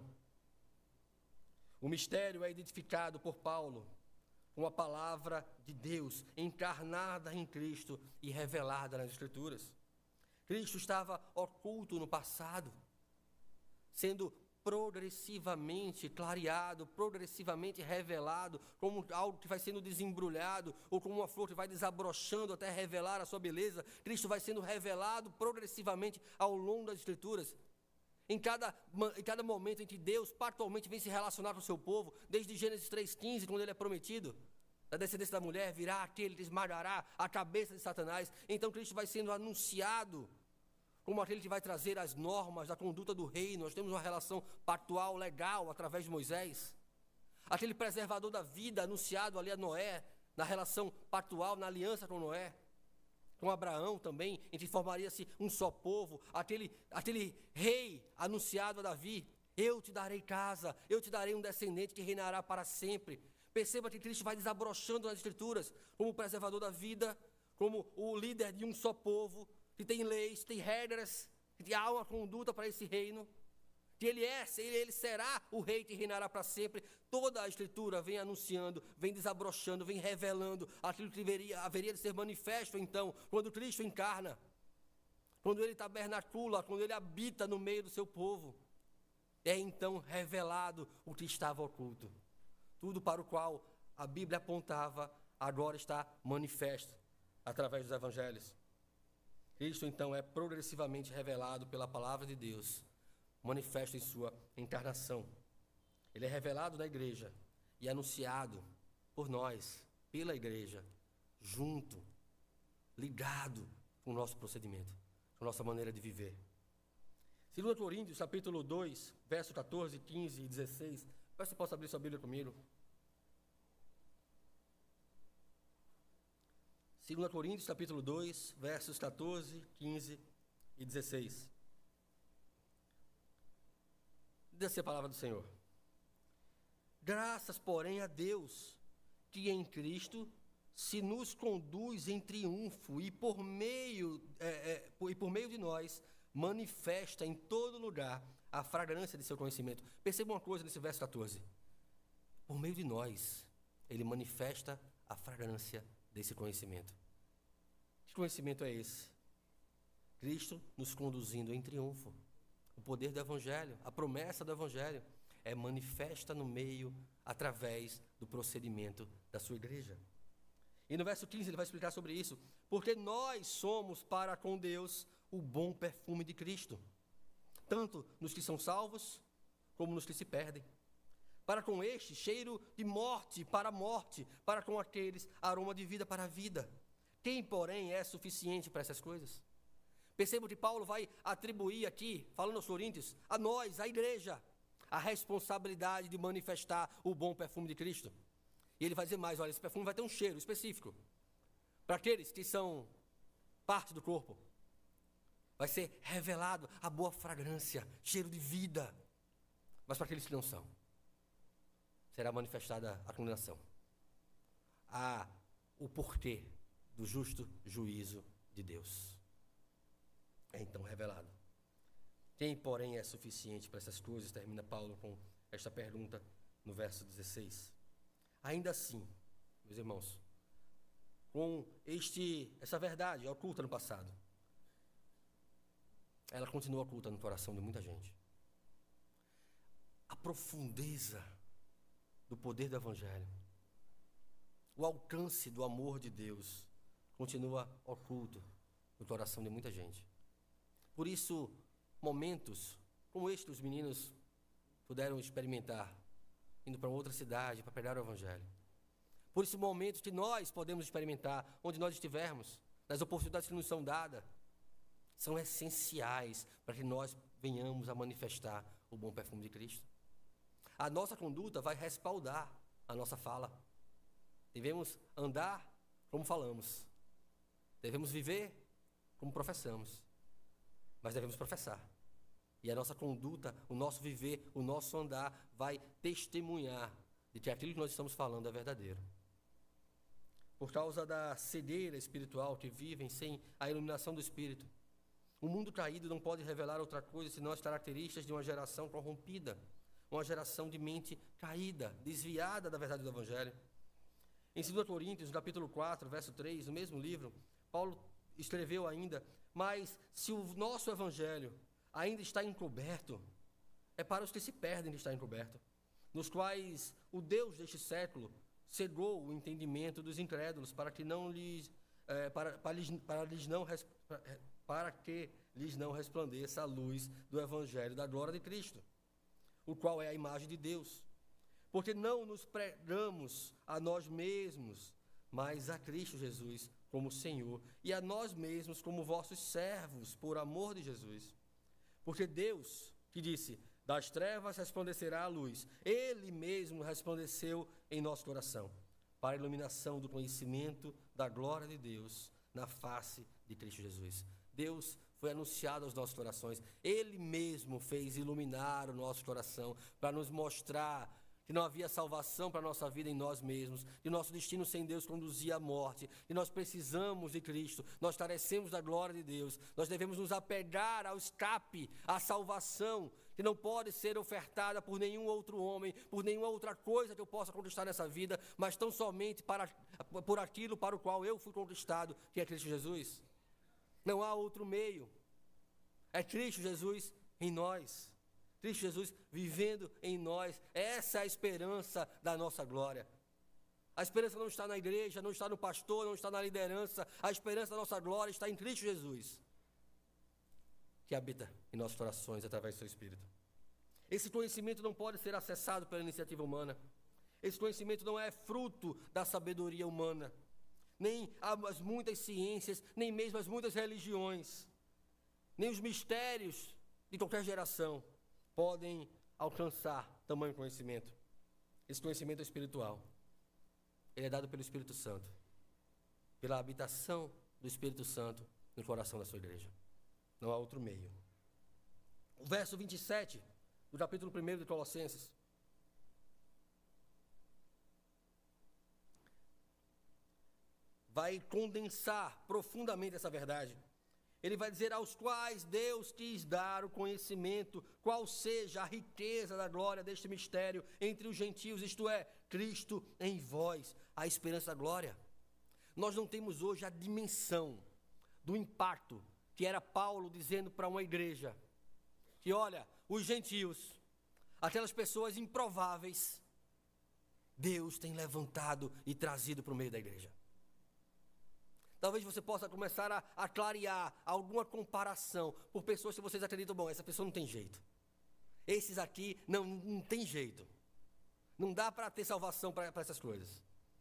O mistério é identificado por Paulo com a palavra de Deus encarnada em Cristo e revelada nas Escrituras. Cristo estava oculto no passado, sendo progressivamente clareado, progressivamente revelado, como algo que vai sendo desembrulhado, ou como uma flor que vai desabrochando até revelar a sua beleza. Cristo vai sendo revelado progressivamente ao longo das Escrituras. Em cada momento em que Deus pactualmente vem se relacionar com o seu povo, desde Gênesis 3,15, quando ele é prometido, da descendência da mulher virá aquele que esmagará a cabeça de Satanás. Então Cristo vai sendo anunciado como aquele que vai trazer as normas da conduta do reino. Nós temos uma relação pactual, legal, através de Moisés. Aquele preservador da vida anunciado ali a Noé, na relação pactual, na aliança com Noé. Com Abraão também, em que formaria-se um só povo. Aquele rei anunciado a Davi: eu te darei casa, eu te darei um descendente que reinará para sempre. Perceba que Cristo vai desabrochando nas Escrituras como o preservador da vida, como o líder de um só povo, que tem leis, tem regras, que há uma conduta para esse reino, que ele será o rei que reinará para sempre. Toda a Escritura vem anunciando, vem desabrochando, vem revelando aquilo que haveria de ser manifesto, então, quando Cristo encarna, quando ele tabernacula, quando ele habita no meio do seu povo. É então revelado o que estava oculto. Tudo para o qual a Bíblia apontava, agora está manifesto através dos evangelhos. Cristo, então, é progressivamente revelado pela palavra de Deus, manifesto em sua encarnação. Ele é revelado na igreja e anunciado por nós, pela igreja, junto, ligado com o nosso procedimento, com a nossa maneira de viver. 2 Coríntios, capítulo 2, verso 14, 15 e 16. Peço que você possa abrir sua Bíblia comigo. 2 Coríntios, capítulo 2, versos 14, 15 e 16. Diz assim a palavra do Senhor: graças, porém, a Deus, que em Cristo se nos conduz em triunfo e por meio de nós manifesta em todo lugar a fragrância de seu conhecimento. Perceba uma coisa nesse verso 14. Por meio de nós, ele manifesta a fragrância desse conhecimento. Que conhecimento é esse? Cristo nos conduzindo em triunfo. O poder do Evangelho, a promessa do Evangelho é manifesta no meio, através do procedimento da sua igreja. E no verso 15 ele vai explicar sobre isso. Porque nós somos para com Deus o bom perfume de Cristo, tanto nos que são salvos, como nos que se perdem. Para com este, cheiro de morte, para com aqueles, aroma de vida para a vida. Quem, porém, é suficiente para essas coisas? Perceba que Paulo vai atribuir aqui, falando aos Coríntios, a nós, a igreja, a responsabilidade de manifestar o bom perfume de Cristo. E ele vai dizer mais: olha, esse perfume vai ter um cheiro específico para aqueles que são parte do corpo. Vai ser revelado a boa fragrância, cheiro de vida. Mas para aqueles que não são, será manifestada a condenação, o porquê do justo juízo de Deus. É então revelado. Quem, porém, é suficiente para essas coisas? Termina Paulo com esta pergunta no verso 16. Ainda assim, meus irmãos, com essa verdade oculta no passado, ela continua oculta no coração de muita gente. A profundeza do poder do Evangelho, o alcance do amor de Deus, continua oculto no coração de muita gente. Por isso, momentos como este os meninos puderam experimentar, indo para outra cidade para pregar o Evangelho. Por isso, momentos que nós podemos experimentar, onde nós estivermos, nas oportunidades que nos são dadas, são essenciais para que nós venhamos a manifestar o bom perfume de Cristo. A nossa conduta vai respaldar a nossa fala. Devemos andar como falamos. Devemos viver como professamos. Mas devemos professar. E a nossa conduta, o nosso viver, o nosso andar vai testemunhar de que aquilo que nós estamos falando é verdadeiro. Por causa da cegueira espiritual que vivem sem a iluminação do Espírito, o mundo caído não pode revelar outra coisa senão as características de uma geração corrompida, uma geração de mente caída, desviada da verdade do Evangelho. Em 2 Coríntios, no capítulo 4, verso 3, no mesmo livro, Paulo escreveu ainda: mas se o nosso Evangelho ainda está encoberto, é para os que se perdem que está encoberto, nos quais o Deus deste século cegou o entendimento dos incrédulos para que lhes não resplandeça a luz do Evangelho da glória de Cristo, o qual é a imagem de Deus. Porque não nos pregamos a nós mesmos, mas a Cristo Jesus como Senhor, e a nós mesmos como vossos servos, por amor de Jesus. Porque Deus, que disse: das trevas resplandecerá a luz, Ele mesmo resplandeceu em nosso coração, para a iluminação do conhecimento da glória de Deus na face de Cristo Jesus. Deus foi anunciado aos nossos corações. Ele mesmo fez iluminar o nosso coração para nos mostrar que não havia salvação para a nossa vida em nós mesmos, que nosso destino sem Deus conduzia à morte, que nós precisamos de Cristo, nós carecemos da glória de Deus, nós devemos nos apegar ao escape, à salvação, que não pode ser ofertada por nenhum outro homem, por nenhuma outra coisa que eu possa conquistar nessa vida, mas tão somente por aquilo para o qual eu fui conquistado, que é Cristo Jesus. Não há outro meio, é Cristo Jesus em nós. Cristo Jesus vivendo em nós, essa é a esperança da nossa glória. A esperança não está na igreja, não está no pastor, não está na liderança. A esperança da nossa glória está em Cristo Jesus, que habita em nossos corações através do seu Espírito. Esse conhecimento não pode ser acessado pela iniciativa humana. Esse conhecimento não é fruto da sabedoria humana, nem as muitas ciências, nem mesmo as muitas religiões, nem os mistérios de qualquer geração podem alcançar tamanho conhecimento. Esse conhecimento é espiritual. Ele é dado pelo Espírito Santo, pela habitação do Espírito Santo no coração da sua igreja. Não há outro meio. O verso 27 do capítulo 1 de Colossenses vai condensar profundamente essa verdade. Ele vai dizer: aos quais Deus quis dar o conhecimento, qual seja a riqueza da glória deste mistério entre os gentios, isto é, Cristo em vós, a esperança da glória. Nós não temos hoje a dimensão do impacto que era Paulo dizendo para uma igreja, que olha, os gentios, aquelas pessoas improváveis, Deus tem levantado e trazido para o meio da igreja. Talvez você possa começar a clarear alguma comparação por pessoas que vocês acreditam: bom, essa pessoa não tem jeito. Esses aqui não tem jeito. Não dá para ter salvação para essas coisas.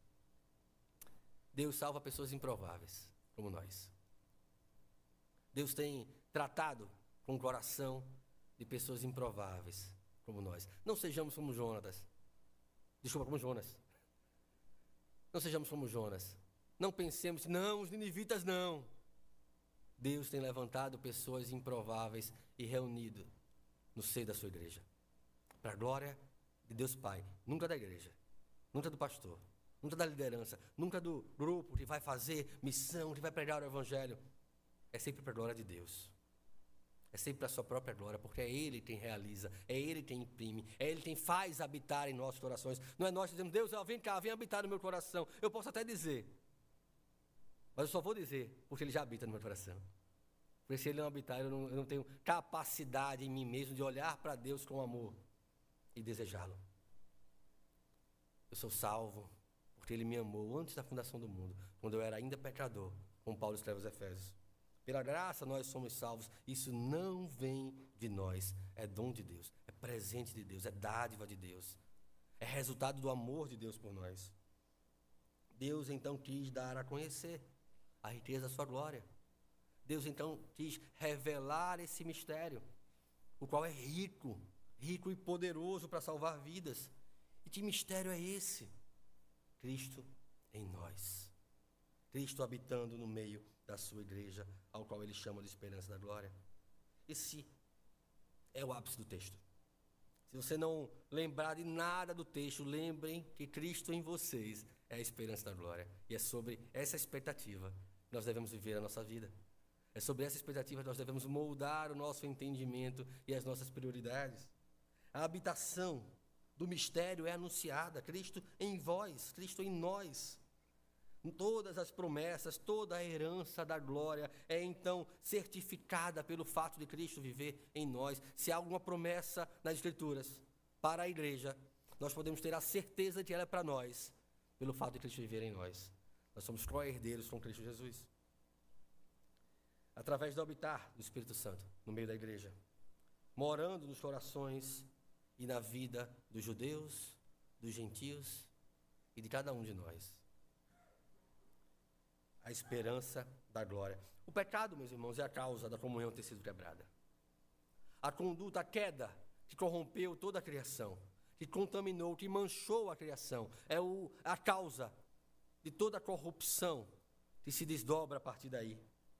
Deus salva pessoas improváveis, como nós. Deus tem tratado com o coração de pessoas improváveis, como nós. Não sejamos como Jonas. Desculpa, como Jonas. Não sejamos como Jonas. Não pensemos: não, os ninivitas não. Deus tem levantado pessoas improváveis e reunido no seio da sua igreja, para a glória de Deus Pai, nunca da igreja, nunca do pastor, nunca da liderança, nunca do grupo que vai fazer missão, que vai pregar o Evangelho. É sempre para a glória de Deus. É sempre para a sua própria glória, porque é Ele quem realiza, é Ele quem imprime, é Ele quem faz habitar em nossos corações. Não é nós que dizemos: Deus, vem cá, vem habitar no meu coração. Eu posso até dizer, mas eu só vou dizer porque Ele já habita no meu coração. Porque se Ele não habitar, eu não tenho capacidade em mim mesmo de olhar para Deus com amor e desejá-lo. Eu sou salvo porque Ele me amou antes da fundação do mundo, quando eu era ainda pecador. como Paulo escreve aos Efésios. Pela graça nós somos salvos. Isso não vem de nós, é dom de Deus, é presente de Deus, é dádiva de Deus, é resultado do amor de Deus por nós. Deus então quis dar a conhecer a riqueza da sua glória. Deus então quis revelar esse mistério, o qual é rico e poderoso para salvar vidas. E que mistério é esse? Cristo em nós. Cristo habitando no meio da sua igreja, ao qual ele chama de esperança da glória. Esse é o ápice do texto. Se você não lembrar de nada do texto, lembrem que Cristo em vocês é a esperança da glória. E é sobre essa expectativa que nós devemos viver a nossa vida. É sobre essa expectativa que nós devemos moldar o nosso entendimento e as nossas prioridades. A habitação do mistério é anunciada, Cristo em vós, Cristo em nós. Todas as promessas, toda a herança da glória é então certificada pelo fato de Cristo viver em nós. Se há alguma promessa nas Escrituras para a igreja, nós podemos ter a certeza de que ela é para nós, pelo fato de Cristo viver em nós. Nós somos co-herdeiros com Cristo Jesus. Através do habitar do Espírito Santo no meio da igreja, morando nos corações e na vida dos judeus, dos gentios e de cada um de nós. A esperança da glória. O pecado, meus irmãos, é a causa da comunhão ter sido quebrada. A conduta, a queda que corrompeu toda a criação, que contaminou, que manchou a criação, é a causa de toda a corrupção que se desdobra a partir daí.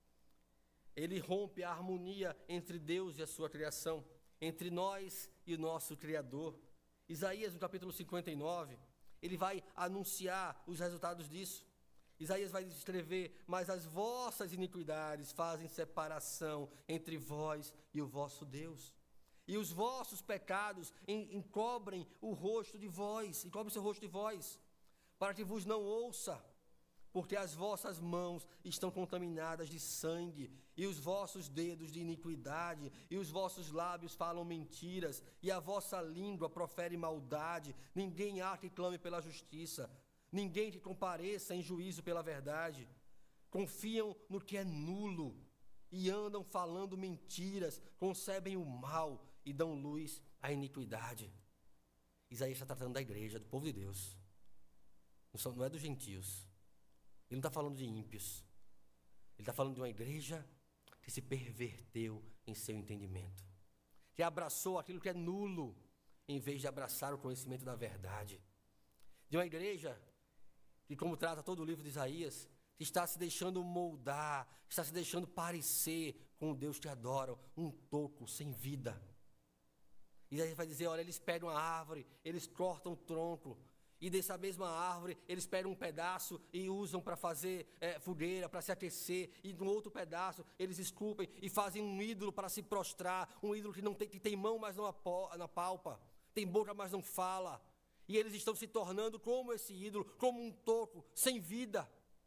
Ele rompe a harmonia entre Deus e a sua criação, entre nós e o nosso Criador. Isaías, no capítulo 59, ele vai anunciar os resultados disso. Isaías vai escrever: mas as vossas iniquidades fazem separação entre vós e o vosso Deus. E os vossos pecados encobrem o rosto de vós, encobrem o seu rosto de vós, para que vos não ouça, porque as vossas mãos estão contaminadas de sangue, e os vossos dedos de iniquidade, e os vossos lábios falam mentiras, e a vossa língua profere maldade. Ninguém há que clame pela justiça, ninguém que compareça em juízo pela verdade. Confiam no que é nulo, e andam falando mentiras, concebem o mal, e dão luz à iniquidade. Isaías está tratando da igreja, do povo de Deus, não é dos gentios. Ele não está falando de ímpios. Ele está falando de uma igreja que se perverteu em seu entendimento, que abraçou aquilo que é nulo, em vez de abraçar o conhecimento da verdade. De uma igreja que, como trata todo o livro de Isaías, que está se deixando moldar, está se deixando parecer com o Deus que adoram, um toco sem vida. Isaías vai dizer: olha, eles pegam a árvore, eles cortam o tronco, e dessa mesma árvore, eles pegam um pedaço e usam para fazer fogueira, para se aquecer. E no outro pedaço, eles esculpem e fazem um ídolo para se prostrar. Um ídolo que tem mão, mas não apalpa. Tem boca, mas não fala. E eles estão se tornando como esse ídolo, como um toco, sem vida.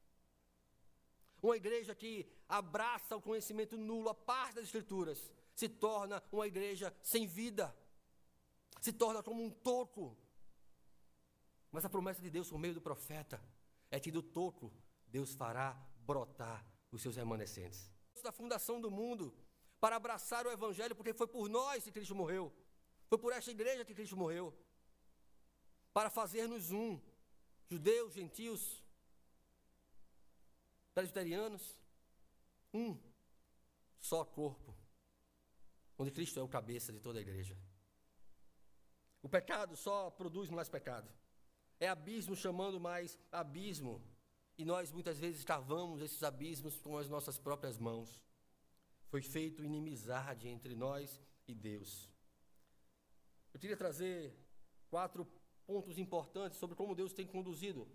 Uma igreja que abraça o conhecimento nulo, a parte das Escrituras, se torna uma igreja sem vida. Se torna como um toco. Mas a promessa de Deus por meio do profeta é que do toco Deus fará brotar os seus remanescentes. Da fundação do mundo, para abraçar o evangelho, porque foi por nós que Cristo morreu. Foi por esta igreja que Cristo morreu. Para fazer-nos um, judeus, gentios, presbiterianos, um só corpo, onde Cristo é o cabeça de toda a igreja. O pecado só produz mais pecado. É abismo chamando mais abismo. E nós muitas vezes cavamos esses abismos com as nossas próprias mãos. Foi feito inimizade entre nós e Deus. Eu queria trazer 4 pontos importantes sobre como Deus tem conduzido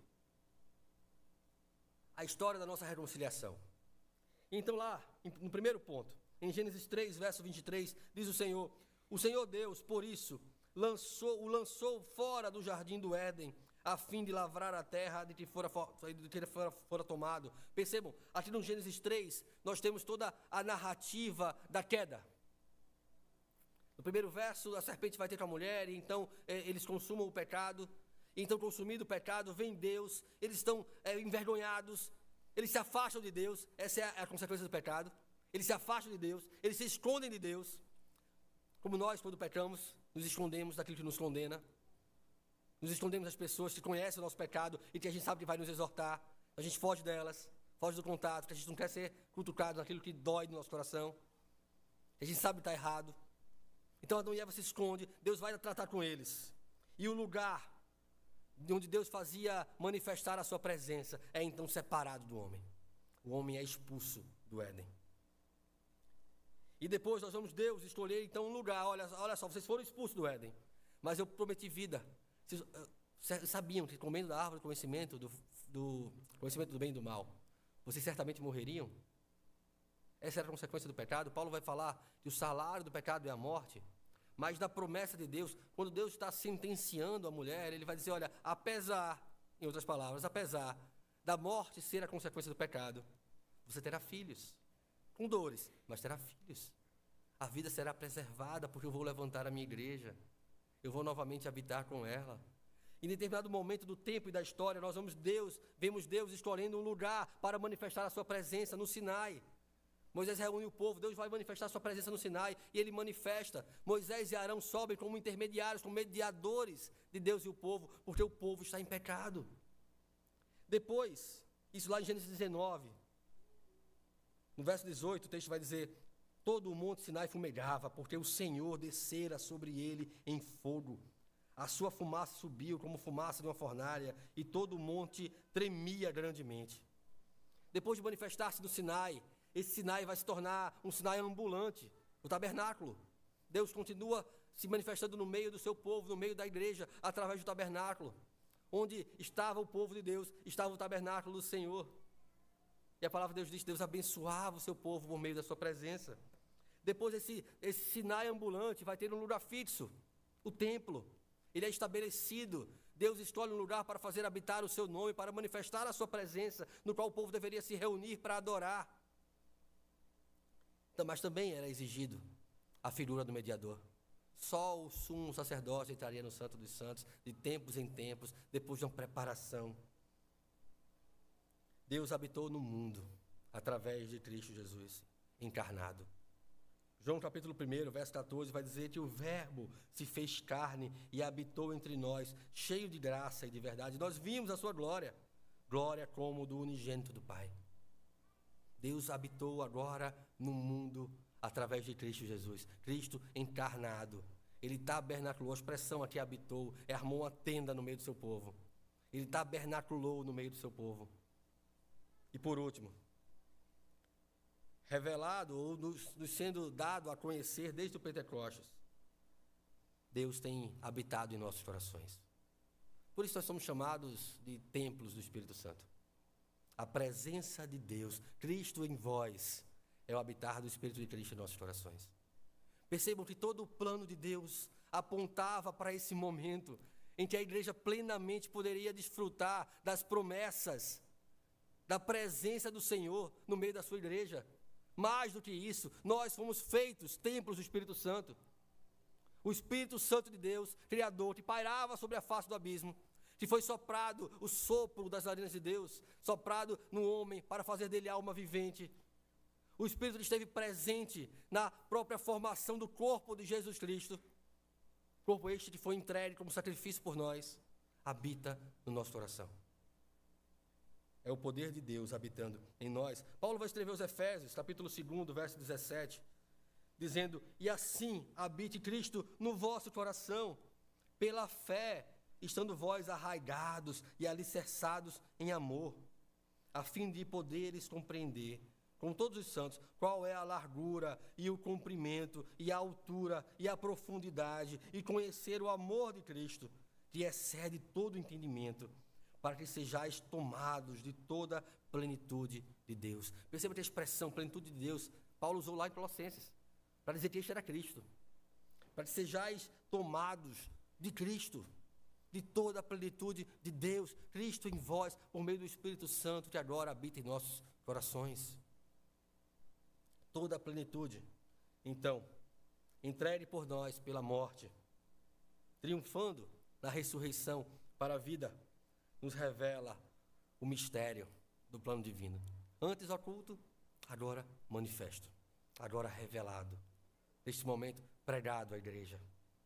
a história da nossa reconciliação. Então lá, no primeiro ponto, em Gênesis 3, verso 23, diz o Senhor Deus, por isso, o lançou fora do jardim do Éden, a fim de lavrar a terra de que ele fora tomado. Percebam, aqui no Gênesis 3, nós temos toda a narrativa da queda. No primeiro verso, a serpente vai ter com a mulher, e então eles consumam o pecado. E então, consumido o pecado, vem Deus, eles estão envergonhados, Eles se afastam de Deus, essa é a consequência do pecado. Eles se afastam de Deus, eles se escondem de Deus. Como nós, quando pecamos, nos escondemos daquilo que nos condena. Nos escondemos das pessoas que conhecem o nosso pecado e que a gente sabe que vai nos exortar. A gente foge delas, foge do contato, que a gente não quer ser cutucado naquilo que dói no nosso coração. A gente sabe que está errado. Então Adão e Eva se escondem, Deus vai tratar com eles. E o lugar onde Deus fazia manifestar a sua presença é então separado do homem. O homem é expulso do Éden. E depois nós vamos Deus escolher então um lugar. Olha só, vocês foram expulsos do Éden, mas eu prometi vida. Vocês sabiam que comendo da árvore do conhecimento do conhecimento do bem e do mal, vocês certamente morreriam? Essa era a consequência do pecado. Paulo vai falar que o salário do pecado é a morte, mas da promessa de Deus, quando Deus está sentenciando a mulher, ele vai dizer, olha, apesar, em outras palavras, apesar da morte ser a consequência do pecado, você terá filhos, com dores, mas terá filhos. A vida será preservada, porque eu vou levantar a minha igreja, eu vou novamente habitar com ela. Em determinado momento do tempo e da história, nós vemos Deus escolhendo um lugar para manifestar a sua presença no Sinai. Moisés reúne o povo, Deus vai manifestar a sua presença no Sinai, e ele manifesta. Moisés e Arão sobem como intermediários, como mediadores de Deus e o povo, porque o povo está em pecado. Depois, isso lá em Gênesis 19, no verso 18, o texto vai dizer, todo o monte Sinai fumegava, porque o Senhor descera sobre ele em fogo. A sua fumaça subiu como fumaça de uma fornalha, e todo o monte tremia grandemente. Depois de manifestar-se no Sinai, esse Sinai vai se tornar um Sinai ambulante, o tabernáculo. Deus continua se manifestando no meio do seu povo, no meio da igreja, através do tabernáculo. Onde estava o povo de Deus, estava o tabernáculo do Senhor. E a palavra de Deus diz que Deus abençoava o seu povo por meio da sua presença. Depois esse Sinai ambulante vai ter um lugar fixo, o templo. Ele é estabelecido. Deus escolhe um lugar para fazer habitar o seu nome, para manifestar a sua presença, no qual o povo deveria se reunir para adorar. Mas também era exigido a figura do mediador. Só o sumo sacerdote entraria no Santo dos Santos, de tempos em tempos, depois de uma preparação. Deus habitou no mundo, através de Cristo Jesus, encarnado. João capítulo 1, verso 14, vai dizer que o Verbo se fez carne e habitou entre nós, cheio de graça e de verdade. Nós vimos a sua glória, glória como do unigênito do Pai. Deus habitou agora no mundo através de Cristo Jesus. Cristo encarnado. Ele tabernaculou, a expressão aqui habitou, armou uma tenda no meio do seu povo. Ele tabernaculou no meio do seu povo. E por último, revelado ou nos sendo dado a conhecer desde o Pentecostes, Deus tem habitado em nossos corações. Por isso nós somos chamados de templos do Espírito Santo. A presença de Deus, Cristo em vós, é o habitar do Espírito de Cristo em nossos corações. Percebam que todo o plano de Deus apontava para esse momento em que a igreja plenamente poderia desfrutar das promessas, da presença do Senhor no meio da sua igreja. Mais do que isso, nós fomos feitos templos do Espírito Santo. O Espírito Santo de Deus, Criador, que pairava sobre a face do abismo, que foi soprado o sopro das narinas de Deus, soprado no homem para fazer dele alma vivente. O Espírito esteve presente na própria formação do corpo de Jesus Cristo. Corpo este que foi entregue como sacrifício por nós, habita no nosso coração. É o poder de Deus habitando em nós. Paulo vai escrever aos Efésios, capítulo 2, verso 17, dizendo, e assim habite Cristo no vosso coração, pela fé, estando vós arraigados e alicerçados em amor, a fim de poderes compreender, com todos os santos, qual é a largura e o comprimento e a altura e a profundidade, e conhecer o amor de Cristo, que excede todo entendimento, para que sejais tomados de toda a plenitude de Deus. Perceba que a expressão plenitude de Deus, Paulo usou lá em Colossenses, para dizer que este era Cristo, para que sejais tomados de Cristo, de toda a plenitude de Deus, Cristo em vós, por meio do Espírito Santo, que agora habita em nossos corações. Toda a plenitude, então, entregue por nós pela morte, triunfando na ressurreição para a vida, nos revela o mistério do plano divino. Antes oculto, agora manifesto, agora revelado. Neste momento, pregado à igreja.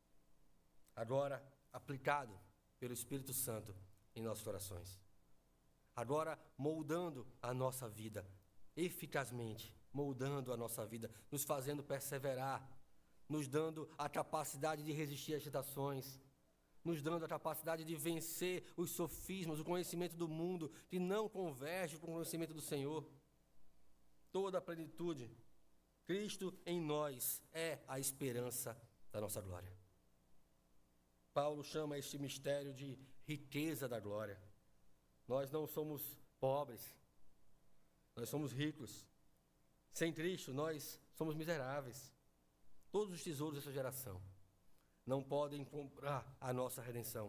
Agora aplicado pelo Espírito Santo em nossos corações. Agora moldando a nossa vida, eficazmente moldando a nossa vida, nos fazendo perseverar, nos dando a capacidade de resistir às tentações, nos dando a capacidade de vencer os sofismas, o conhecimento do mundo, que não converge com o conhecimento do Senhor. Toda a plenitude, Cristo em nós é a esperança da nossa glória. Paulo chama este mistério de riqueza da glória. Nós não somos pobres, nós somos ricos. Sem Cristo, nós somos miseráveis. Todos os tesouros dessa geração não podem comprar a nossa redenção.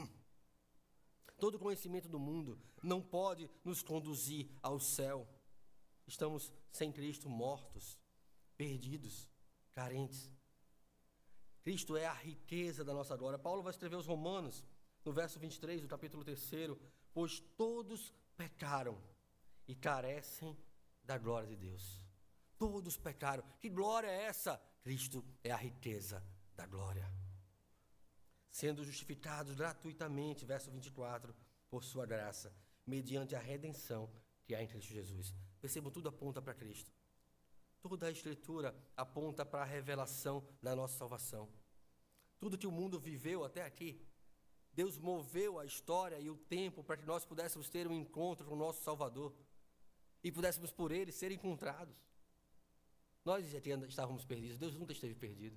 Todo conhecimento do mundo não pode nos conduzir ao céu. Estamos sem Cristo mortos, perdidos, carentes. Cristo é a riqueza da nossa glória. Paulo vai escrever aos Romanos, no verso 23 do capítulo 3, pois todos pecaram e carecem da glória de Deus. Todos pecaram. Que glória é essa? Cristo é a riqueza da glória. Sendo justificados gratuitamente, verso 24, por sua graça, mediante a redenção que há em Cristo Jesus. Percebam, tudo aponta para Cristo. Toda a Escritura aponta para a revelação da nossa salvação. Tudo que o mundo viveu até aqui, Deus moveu a história e o tempo para que nós pudéssemos ter um encontro com o nosso Salvador e pudéssemos por Ele ser encontrados. Nós já estávamos perdidos, Deus nunca esteve perdido.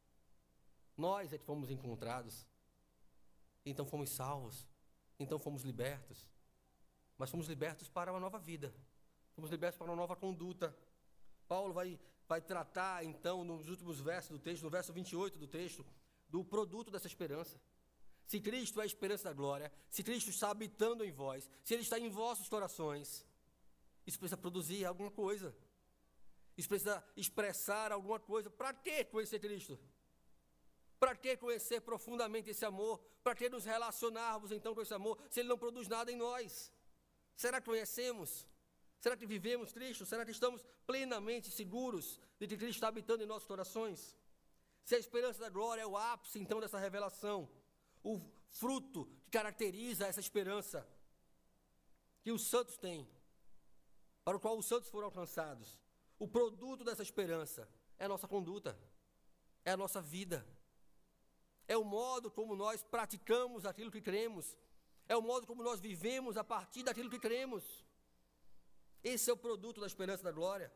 Nós é que fomos encontrados, então fomos salvos, então fomos libertos. Mas fomos libertos para uma nova vida, fomos libertos para uma nova conduta. Paulo vai tratar, então, nos últimos versos do texto, no verso 28 do texto, do produto dessa esperança. Se Cristo é a esperança da glória, se Cristo está habitando em vós, se Ele está em vossos corações, isso precisa produzir alguma coisa. Isso precisa expressar alguma coisa. Para que conhecer Cristo? Para que conhecer profundamente esse amor? Para que nos relacionarmos então com esse amor, se Ele não produz nada em nós? Será que conhecemos? Será que vivemos Cristo? Será que estamos plenamente seguros de que Cristo está habitando em nossos corações? Se a esperança da glória é o ápice então dessa revelação, o fruto que caracteriza essa esperança que os santos têm, para o qual os santos foram alcançados, o produto dessa esperança é a nossa conduta, é a nossa vida, é o modo como nós praticamos aquilo que cremos, é o modo como nós vivemos a partir daquilo que cremos. Esse é o produto da esperança da glória.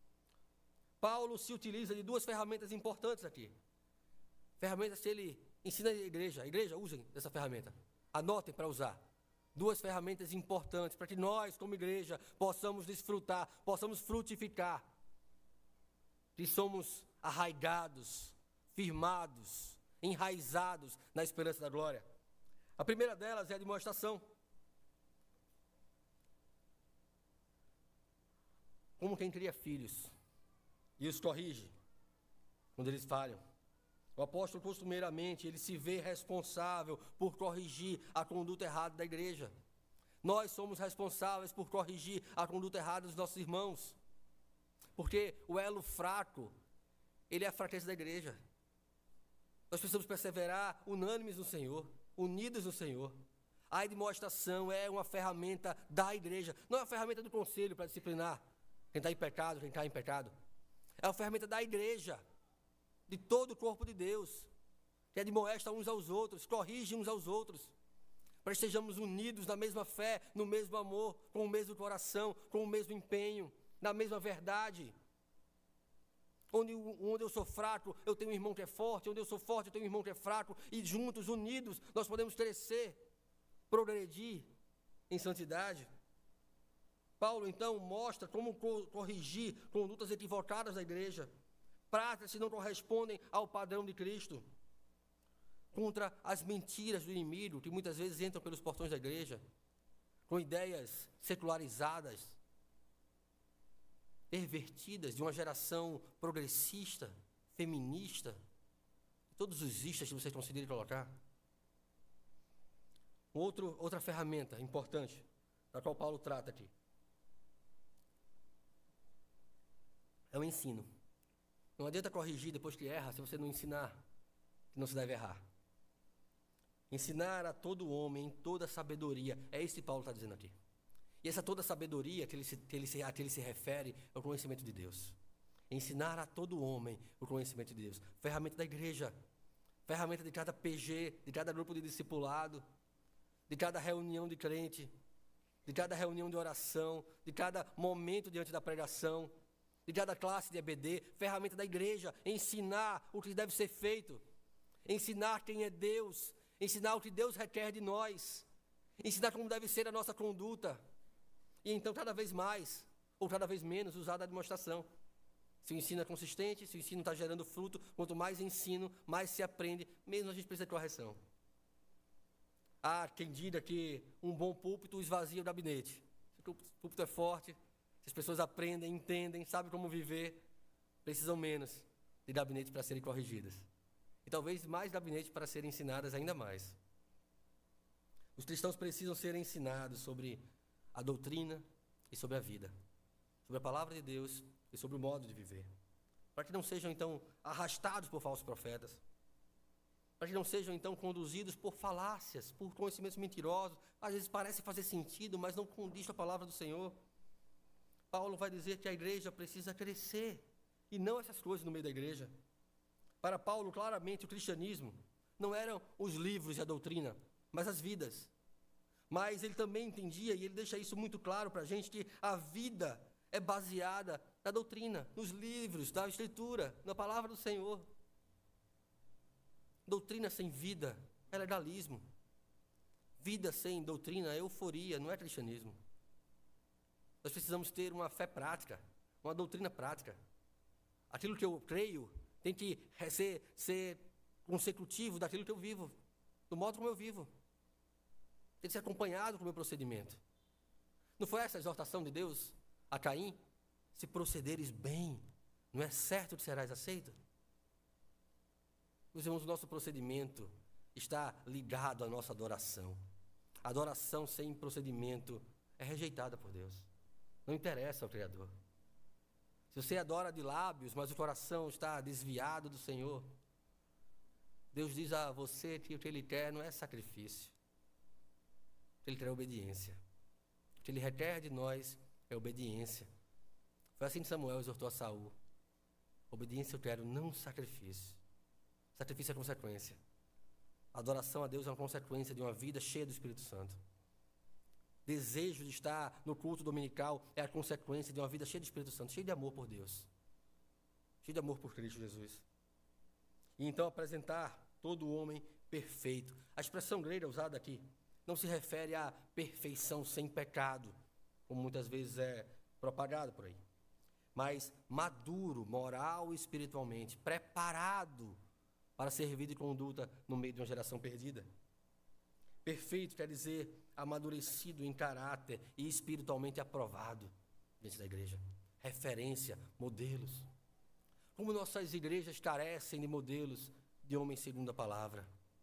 Paulo se utiliza de duas ferramentas importantes aqui. Ferramentas que ele ensina a igreja. Igreja, usem essa ferramenta. Anotem para usar. Duas ferramentas importantes para que nós, como igreja, possamos desfrutar, possamos frutificar. Que somos arraigados, firmados, enraizados na esperança da glória. A primeira delas é a demonstração. Como quem cria filhos e os corrige quando eles falham. O apóstolo, costumeiramente, ele se vê responsável por corrigir a conduta errada da igreja. Nós somos responsáveis por corrigir a conduta errada dos nossos irmãos. Porque o elo fraco, ele é a fraqueza da igreja. Nós precisamos perseverar unânimes no Senhor, unidos no Senhor. A demonstração é uma ferramenta da igreja, não é uma ferramenta do conselho para disciplinar quem está em pecado, quem está em pecado. É uma ferramenta da igreja, de todo o corpo de Deus, que admoesta uns aos outros, corrige uns aos outros, para que estejamos unidos na mesma fé, no mesmo amor, com o mesmo coração, com o mesmo empenho, na mesma verdade. Onde eu sou fraco, eu tenho um irmão que é forte, onde eu sou forte, eu tenho um irmão que é fraco, e juntos, unidos, nós podemos crescer, progredir em santidade. Paulo, então, mostra como corrigir condutas equivocadas da igreja, práticas que não correspondem ao padrão de Cristo, contra as mentiras do inimigo, que muitas vezes entram pelos portões da igreja, com ideias secularizadas, pervertidas, de uma geração progressista, feminista, todos os istas que vocês conseguirem colocar. Outra ferramenta importante, da qual Paulo trata aqui, é o ensino. Não adianta corrigir depois que erra, se você não ensinar que não se deve errar. Ensinar a todo homem em toda sabedoria. É isso que Paulo está dizendo aqui. E essa toda sabedoria a que ele se refere é o conhecimento de Deus. Ensinar a todo homem o conhecimento de Deus. Ferramenta da igreja. Ferramenta de cada PG, de cada grupo de discipulado, de cada reunião de crente, de cada reunião de oração, de cada momento diante da pregação, de cada classe de EBD, ferramenta da igreja, ensinar o que deve ser feito, ensinar quem é Deus, ensinar o que Deus requer de nós, ensinar como deve ser a nossa conduta, e então cada vez mais, ou cada vez menos, usar a demonstração. Se o ensino é consistente, se o ensino está gerando fruto, quanto mais ensino, mais se aprende, mesmo a gente precisa de correção. Há quem diga que um bom púlpito esvazia o gabinete. Se o púlpito é forte, se as pessoas aprendem, entendem, sabem como viver, precisam menos de gabinetes para serem corrigidas. E talvez mais gabinetes para serem ensinadas ainda mais. Os cristãos precisam ser ensinados sobre a doutrina e sobre a vida, sobre a palavra de Deus e sobre o modo de viver, para que não sejam então arrastados por falsos profetas, para que não sejam então conduzidos por falácias, por conhecimentos mentirosos. Às vezes parece fazer sentido, mas não condiz com a palavra do Senhor. Paulo vai dizer que a igreja precisa crescer, e não essas coisas no meio da igreja. Para Paulo, claramente, o cristianismo não eram os livros e a doutrina, mas as vidas. Mas ele também entendia, e ele deixa isso muito claro para a gente, que a vida é baseada na doutrina, nos livros, da Escritura, na palavra do Senhor. Doutrina sem vida é legalismo. Vida sem doutrina é euforia, não é cristianismo. Nós precisamos ter uma fé prática, uma doutrina prática. Aquilo que eu creio tem que ser consecutivo daquilo que eu vivo, do modo como eu vivo. Tem que ser acompanhado com o meu procedimento. Não foi essa a exortação de Deus a Caim? Se procederes bem, não é certo que serás aceito? Meus irmãos, o nosso procedimento está ligado à nossa adoração. A adoração sem procedimento é rejeitada por Deus. Não interessa ao Criador. Se você adora de lábios, mas o coração está desviado do Senhor, Deus diz a você que o que Ele quer não é sacrifício. O que Ele quer é obediência. O que Ele requer de nós é obediência. Foi assim que Samuel exortou a Saul. Obediência eu quero, não sacrifício. Sacrifício é consequência. A adoração a Deus é uma consequência de uma vida cheia do Espírito Santo. Desejo de estar no culto dominical é a consequência de uma vida cheia do Espírito Santo, cheia de amor por Deus, cheia de amor por Cristo Jesus. E então apresentar todo o homem perfeito. A expressão grega usada aqui não se refere à perfeição sem pecado, como muitas vezes é propagado por aí, mas maduro, moral e espiritualmente, preparado para servir de conduta no meio de uma geração perdida. Perfeito quer dizer amadurecido em caráter e espiritualmente aprovado dentro da igreja. Referência, modelos. Como nossas igrejas carecem de modelos de homens segundo a palavra.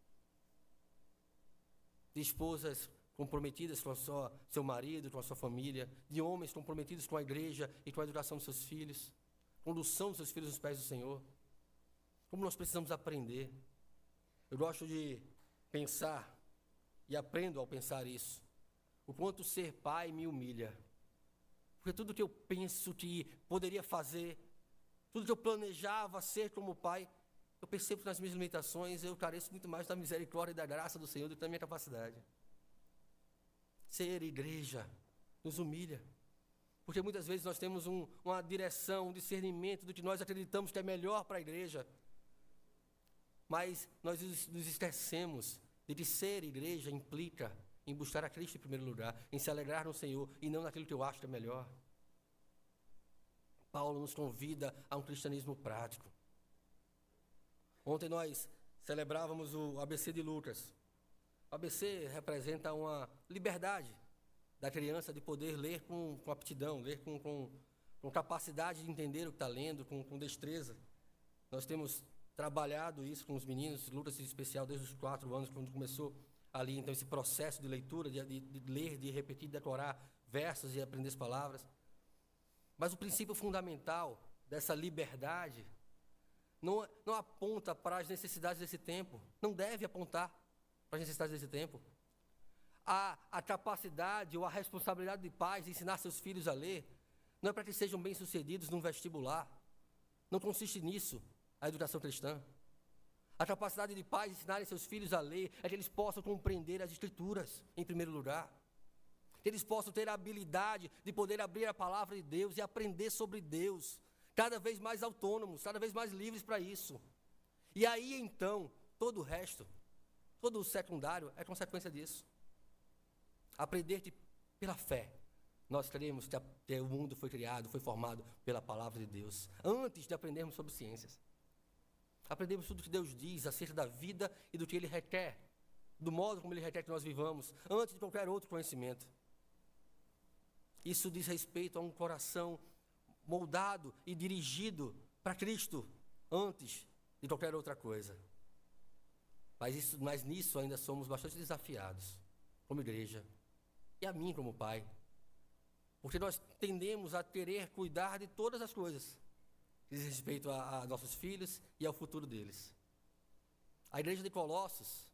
De esposas comprometidas com seu marido, com a sua família, de homens comprometidos com a igreja e com a educação dos seus filhos, condução dos seus filhos nos pés do Senhor. Como nós precisamos aprender. Eu gosto de pensar, e aprendo ao pensar isso, o quanto ser pai me humilha. Porque tudo que eu penso que poderia fazer, tudo que eu planejava ser como pai, eu percebo que nas minhas limitações eu careço muito mais da misericórdia e da graça do Senhor do que da minha capacidade. Ser igreja nos humilha. Porque muitas vezes nós temos uma direção, um discernimento do que nós acreditamos que é melhor para a igreja. Mas nós nos esquecemos de que ser igreja implica em buscar a Cristo em primeiro lugar, em se alegrar no Senhor e não naquilo que eu acho que é melhor. Paulo nos convida a um cristianismo prático. Ontem nós celebrávamos o ABC de Lucas. O ABC representa uma liberdade da criança de poder ler com aptidão, ler com capacidade de entender o que está lendo, com destreza. Nós temos trabalhado isso com os meninos, Lucas em especial, desde os 4 anos, quando começou ali, então, esse processo de leitura, de ler, de repetir, de decorar versos e aprender as palavras. Mas o princípio fundamental dessa liberdade, não aponta para as necessidades desse tempo, não deve apontar para as necessidades desse tempo. A capacidade ou a responsabilidade de pais de ensinar seus filhos a ler, não é para que sejam bem-sucedidos num vestibular, não consiste nisso a educação cristã. A capacidade de pais de ensinarem seus filhos a ler é que eles possam compreender as Escrituras, em primeiro lugar. Que eles possam ter a habilidade de poder abrir a palavra de Deus e aprender sobre Deus, cada vez mais autônomos, cada vez mais livres para isso. E aí, então, todo o resto, todo o secundário é consequência disso. Aprender pela fé. Nós cremos que o mundo foi criado, foi formado pela palavra de Deus, antes de aprendermos sobre ciências. Aprendemos tudo o que Deus diz acerca da vida e do que Ele requer, do modo como Ele requer que nós vivamos, antes de qualquer outro conhecimento. Isso diz respeito a um coração moldado e dirigido para Cristo, antes de qualquer outra coisa. Mas nisso ainda somos bastante desafiados, como igreja, e a mim como pai. Porque nós tendemos a querer cuidar de todas as coisas, que diz respeito a nossos filhos e ao futuro deles. A igreja de Colossos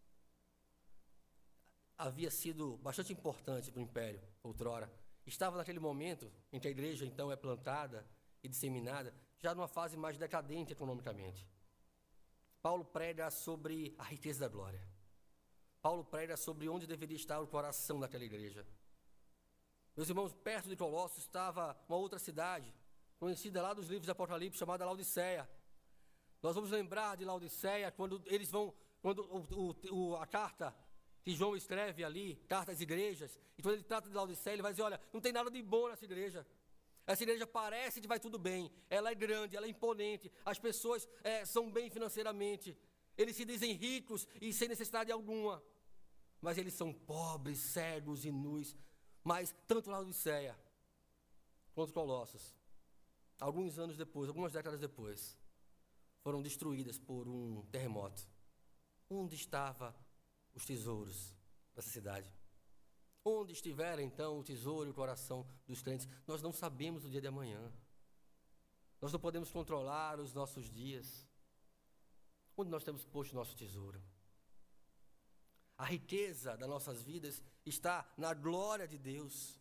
havia sido bastante importante para o império, outrora. Estava naquele momento em que a igreja então é plantada e disseminada, já numa fase mais decadente economicamente. Paulo prega sobre a riqueza da glória. Paulo prega sobre onde deveria estar o coração daquela igreja. Meus irmãos, perto de Colossos estava uma outra cidade, conhecida lá dos livros de Apocalipse, chamada Laodiceia. Nós vamos lembrar de Laodiceia quando a carta que João escreve ali, carta às igrejas, e quando ele trata de Laodiceia, ele vai dizer, olha, não tem nada de bom nessa igreja. Essa igreja parece que vai tudo bem, ela é grande, ela é imponente, as pessoas são bem financeiramente, eles se dizem ricos e sem necessidade alguma, mas eles são pobres, cegos e nus. Mas tanto Laodiceia quanto Colossos, alguns anos depois, algumas décadas depois, foram destruídas por um terremoto. Onde estavam os tesouros dessa cidade? Onde estiver então o tesouro e o coração dos crentes? Nós não sabemos o dia de amanhã. Nós não podemos controlar os nossos dias. Onde nós temos posto nosso tesouro? A riqueza das nossas vidas está na glória de Deus,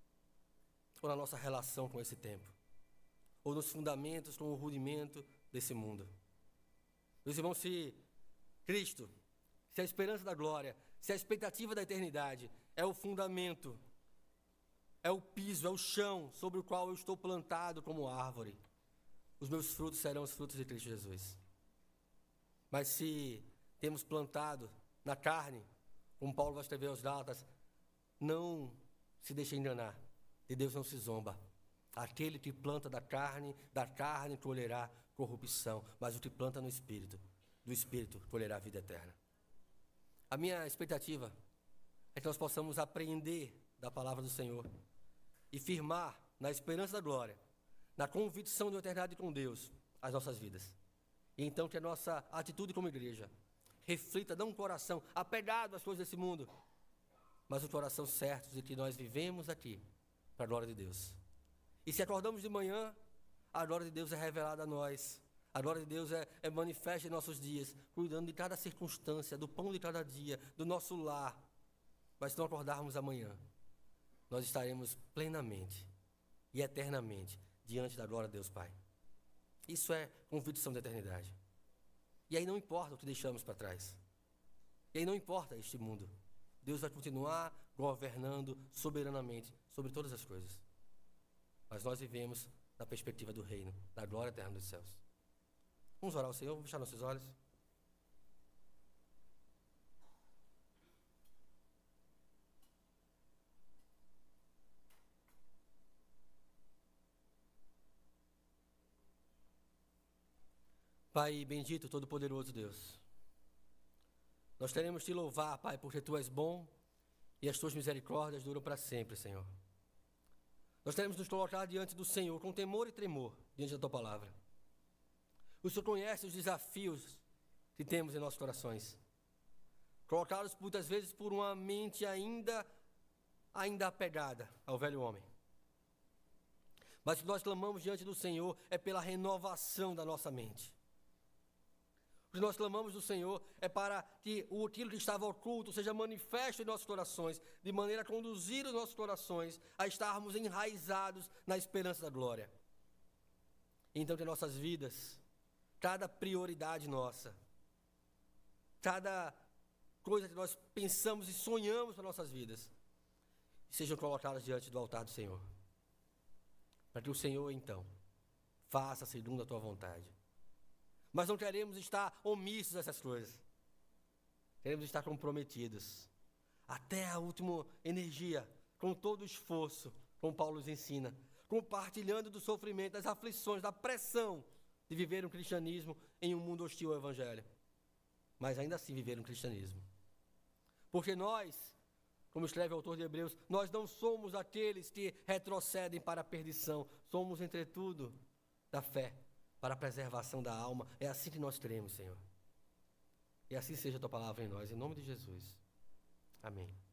ou na nossa relação com esse tempo, ou nos fundamentos, com o rudimento desse mundo. Meus irmãos, se Cristo, se a esperança da glória, se a expectativa da eternidade é o fundamento, é o piso, é o chão sobre o qual eu estou plantado como árvore, os meus frutos serão os frutos de Cristo Jesus. Mas se temos plantado na carne, como Paulo vai escrever aos Gálatas, não se deixe enganar, de Deus não se zomba. Aquele que planta da carne colherá corrupção, mas o que planta no Espírito, do Espírito colherá a vida eterna. A minha expectativa é que nós possamos aprender da palavra do Senhor e firmar na esperança da glória, na convicção de uma eternidade com Deus, as nossas vidas. E então que a nossa atitude como igreja reflita não um coração apegado às coisas desse mundo, mas um coração certo de que nós vivemos aqui para a glória de Deus. E se acordamos de manhã, a glória de Deus é revelada a nós. A glória de Deus é manifesta em nossos dias, cuidando de cada circunstância, do pão de cada dia, do nosso lar. Mas se não acordarmos amanhã, nós estaremos plenamente e eternamente diante da glória de Deus Pai. Isso é convicção da eternidade. E aí não importa o que deixamos para trás. E aí não importa este mundo. Deus vai continuar governando soberanamente sobre todas as coisas. Mas nós vivemos na perspectiva do reino, da glória eterna dos céus. Vamos orar ao Senhor, vamos fechar nossos olhos. Pai bendito, todo-poderoso Deus, nós queremos te louvar, Pai, porque Tu és bom e as Tuas misericórdias duram para sempre, Senhor. Nós queremos nos colocar diante do Senhor com temor e tremor diante da Tua palavra. O Senhor conhece os desafios que temos em nossos corações, colocados muitas vezes por uma mente ainda apegada ao velho homem. Mas o que nós clamamos diante do Senhor é pela renovação da nossa mente. O que nós clamamos do Senhor é para que aquilo que estava oculto seja manifesto em nossos corações, de maneira a conduzir os nossos corações a estarmos enraizados na esperança da glória. Então, que nossas vidas, cada prioridade nossa, cada coisa que nós pensamos e sonhamos para nossas vidas, sejam colocadas diante do altar do Senhor. Para que o Senhor, então, faça segundo a tua vontade. Mas não queremos estar omissos a essas coisas. Queremos estar comprometidos. Até a última energia, com todo o esforço, como Paulo nos ensina. Compartilhando do sofrimento, das aflições, da pressão de viver um cristianismo em um mundo hostil ao Evangelho. Mas ainda assim viver um cristianismo. Porque nós, como escreve o autor de Hebreus, nós não somos aqueles que retrocedem para a perdição. Somos, entretudo, da fé, para a preservação da alma. É assim que nós cremos, Senhor. E assim seja a tua palavra em nós, em nome de Jesus. Amém.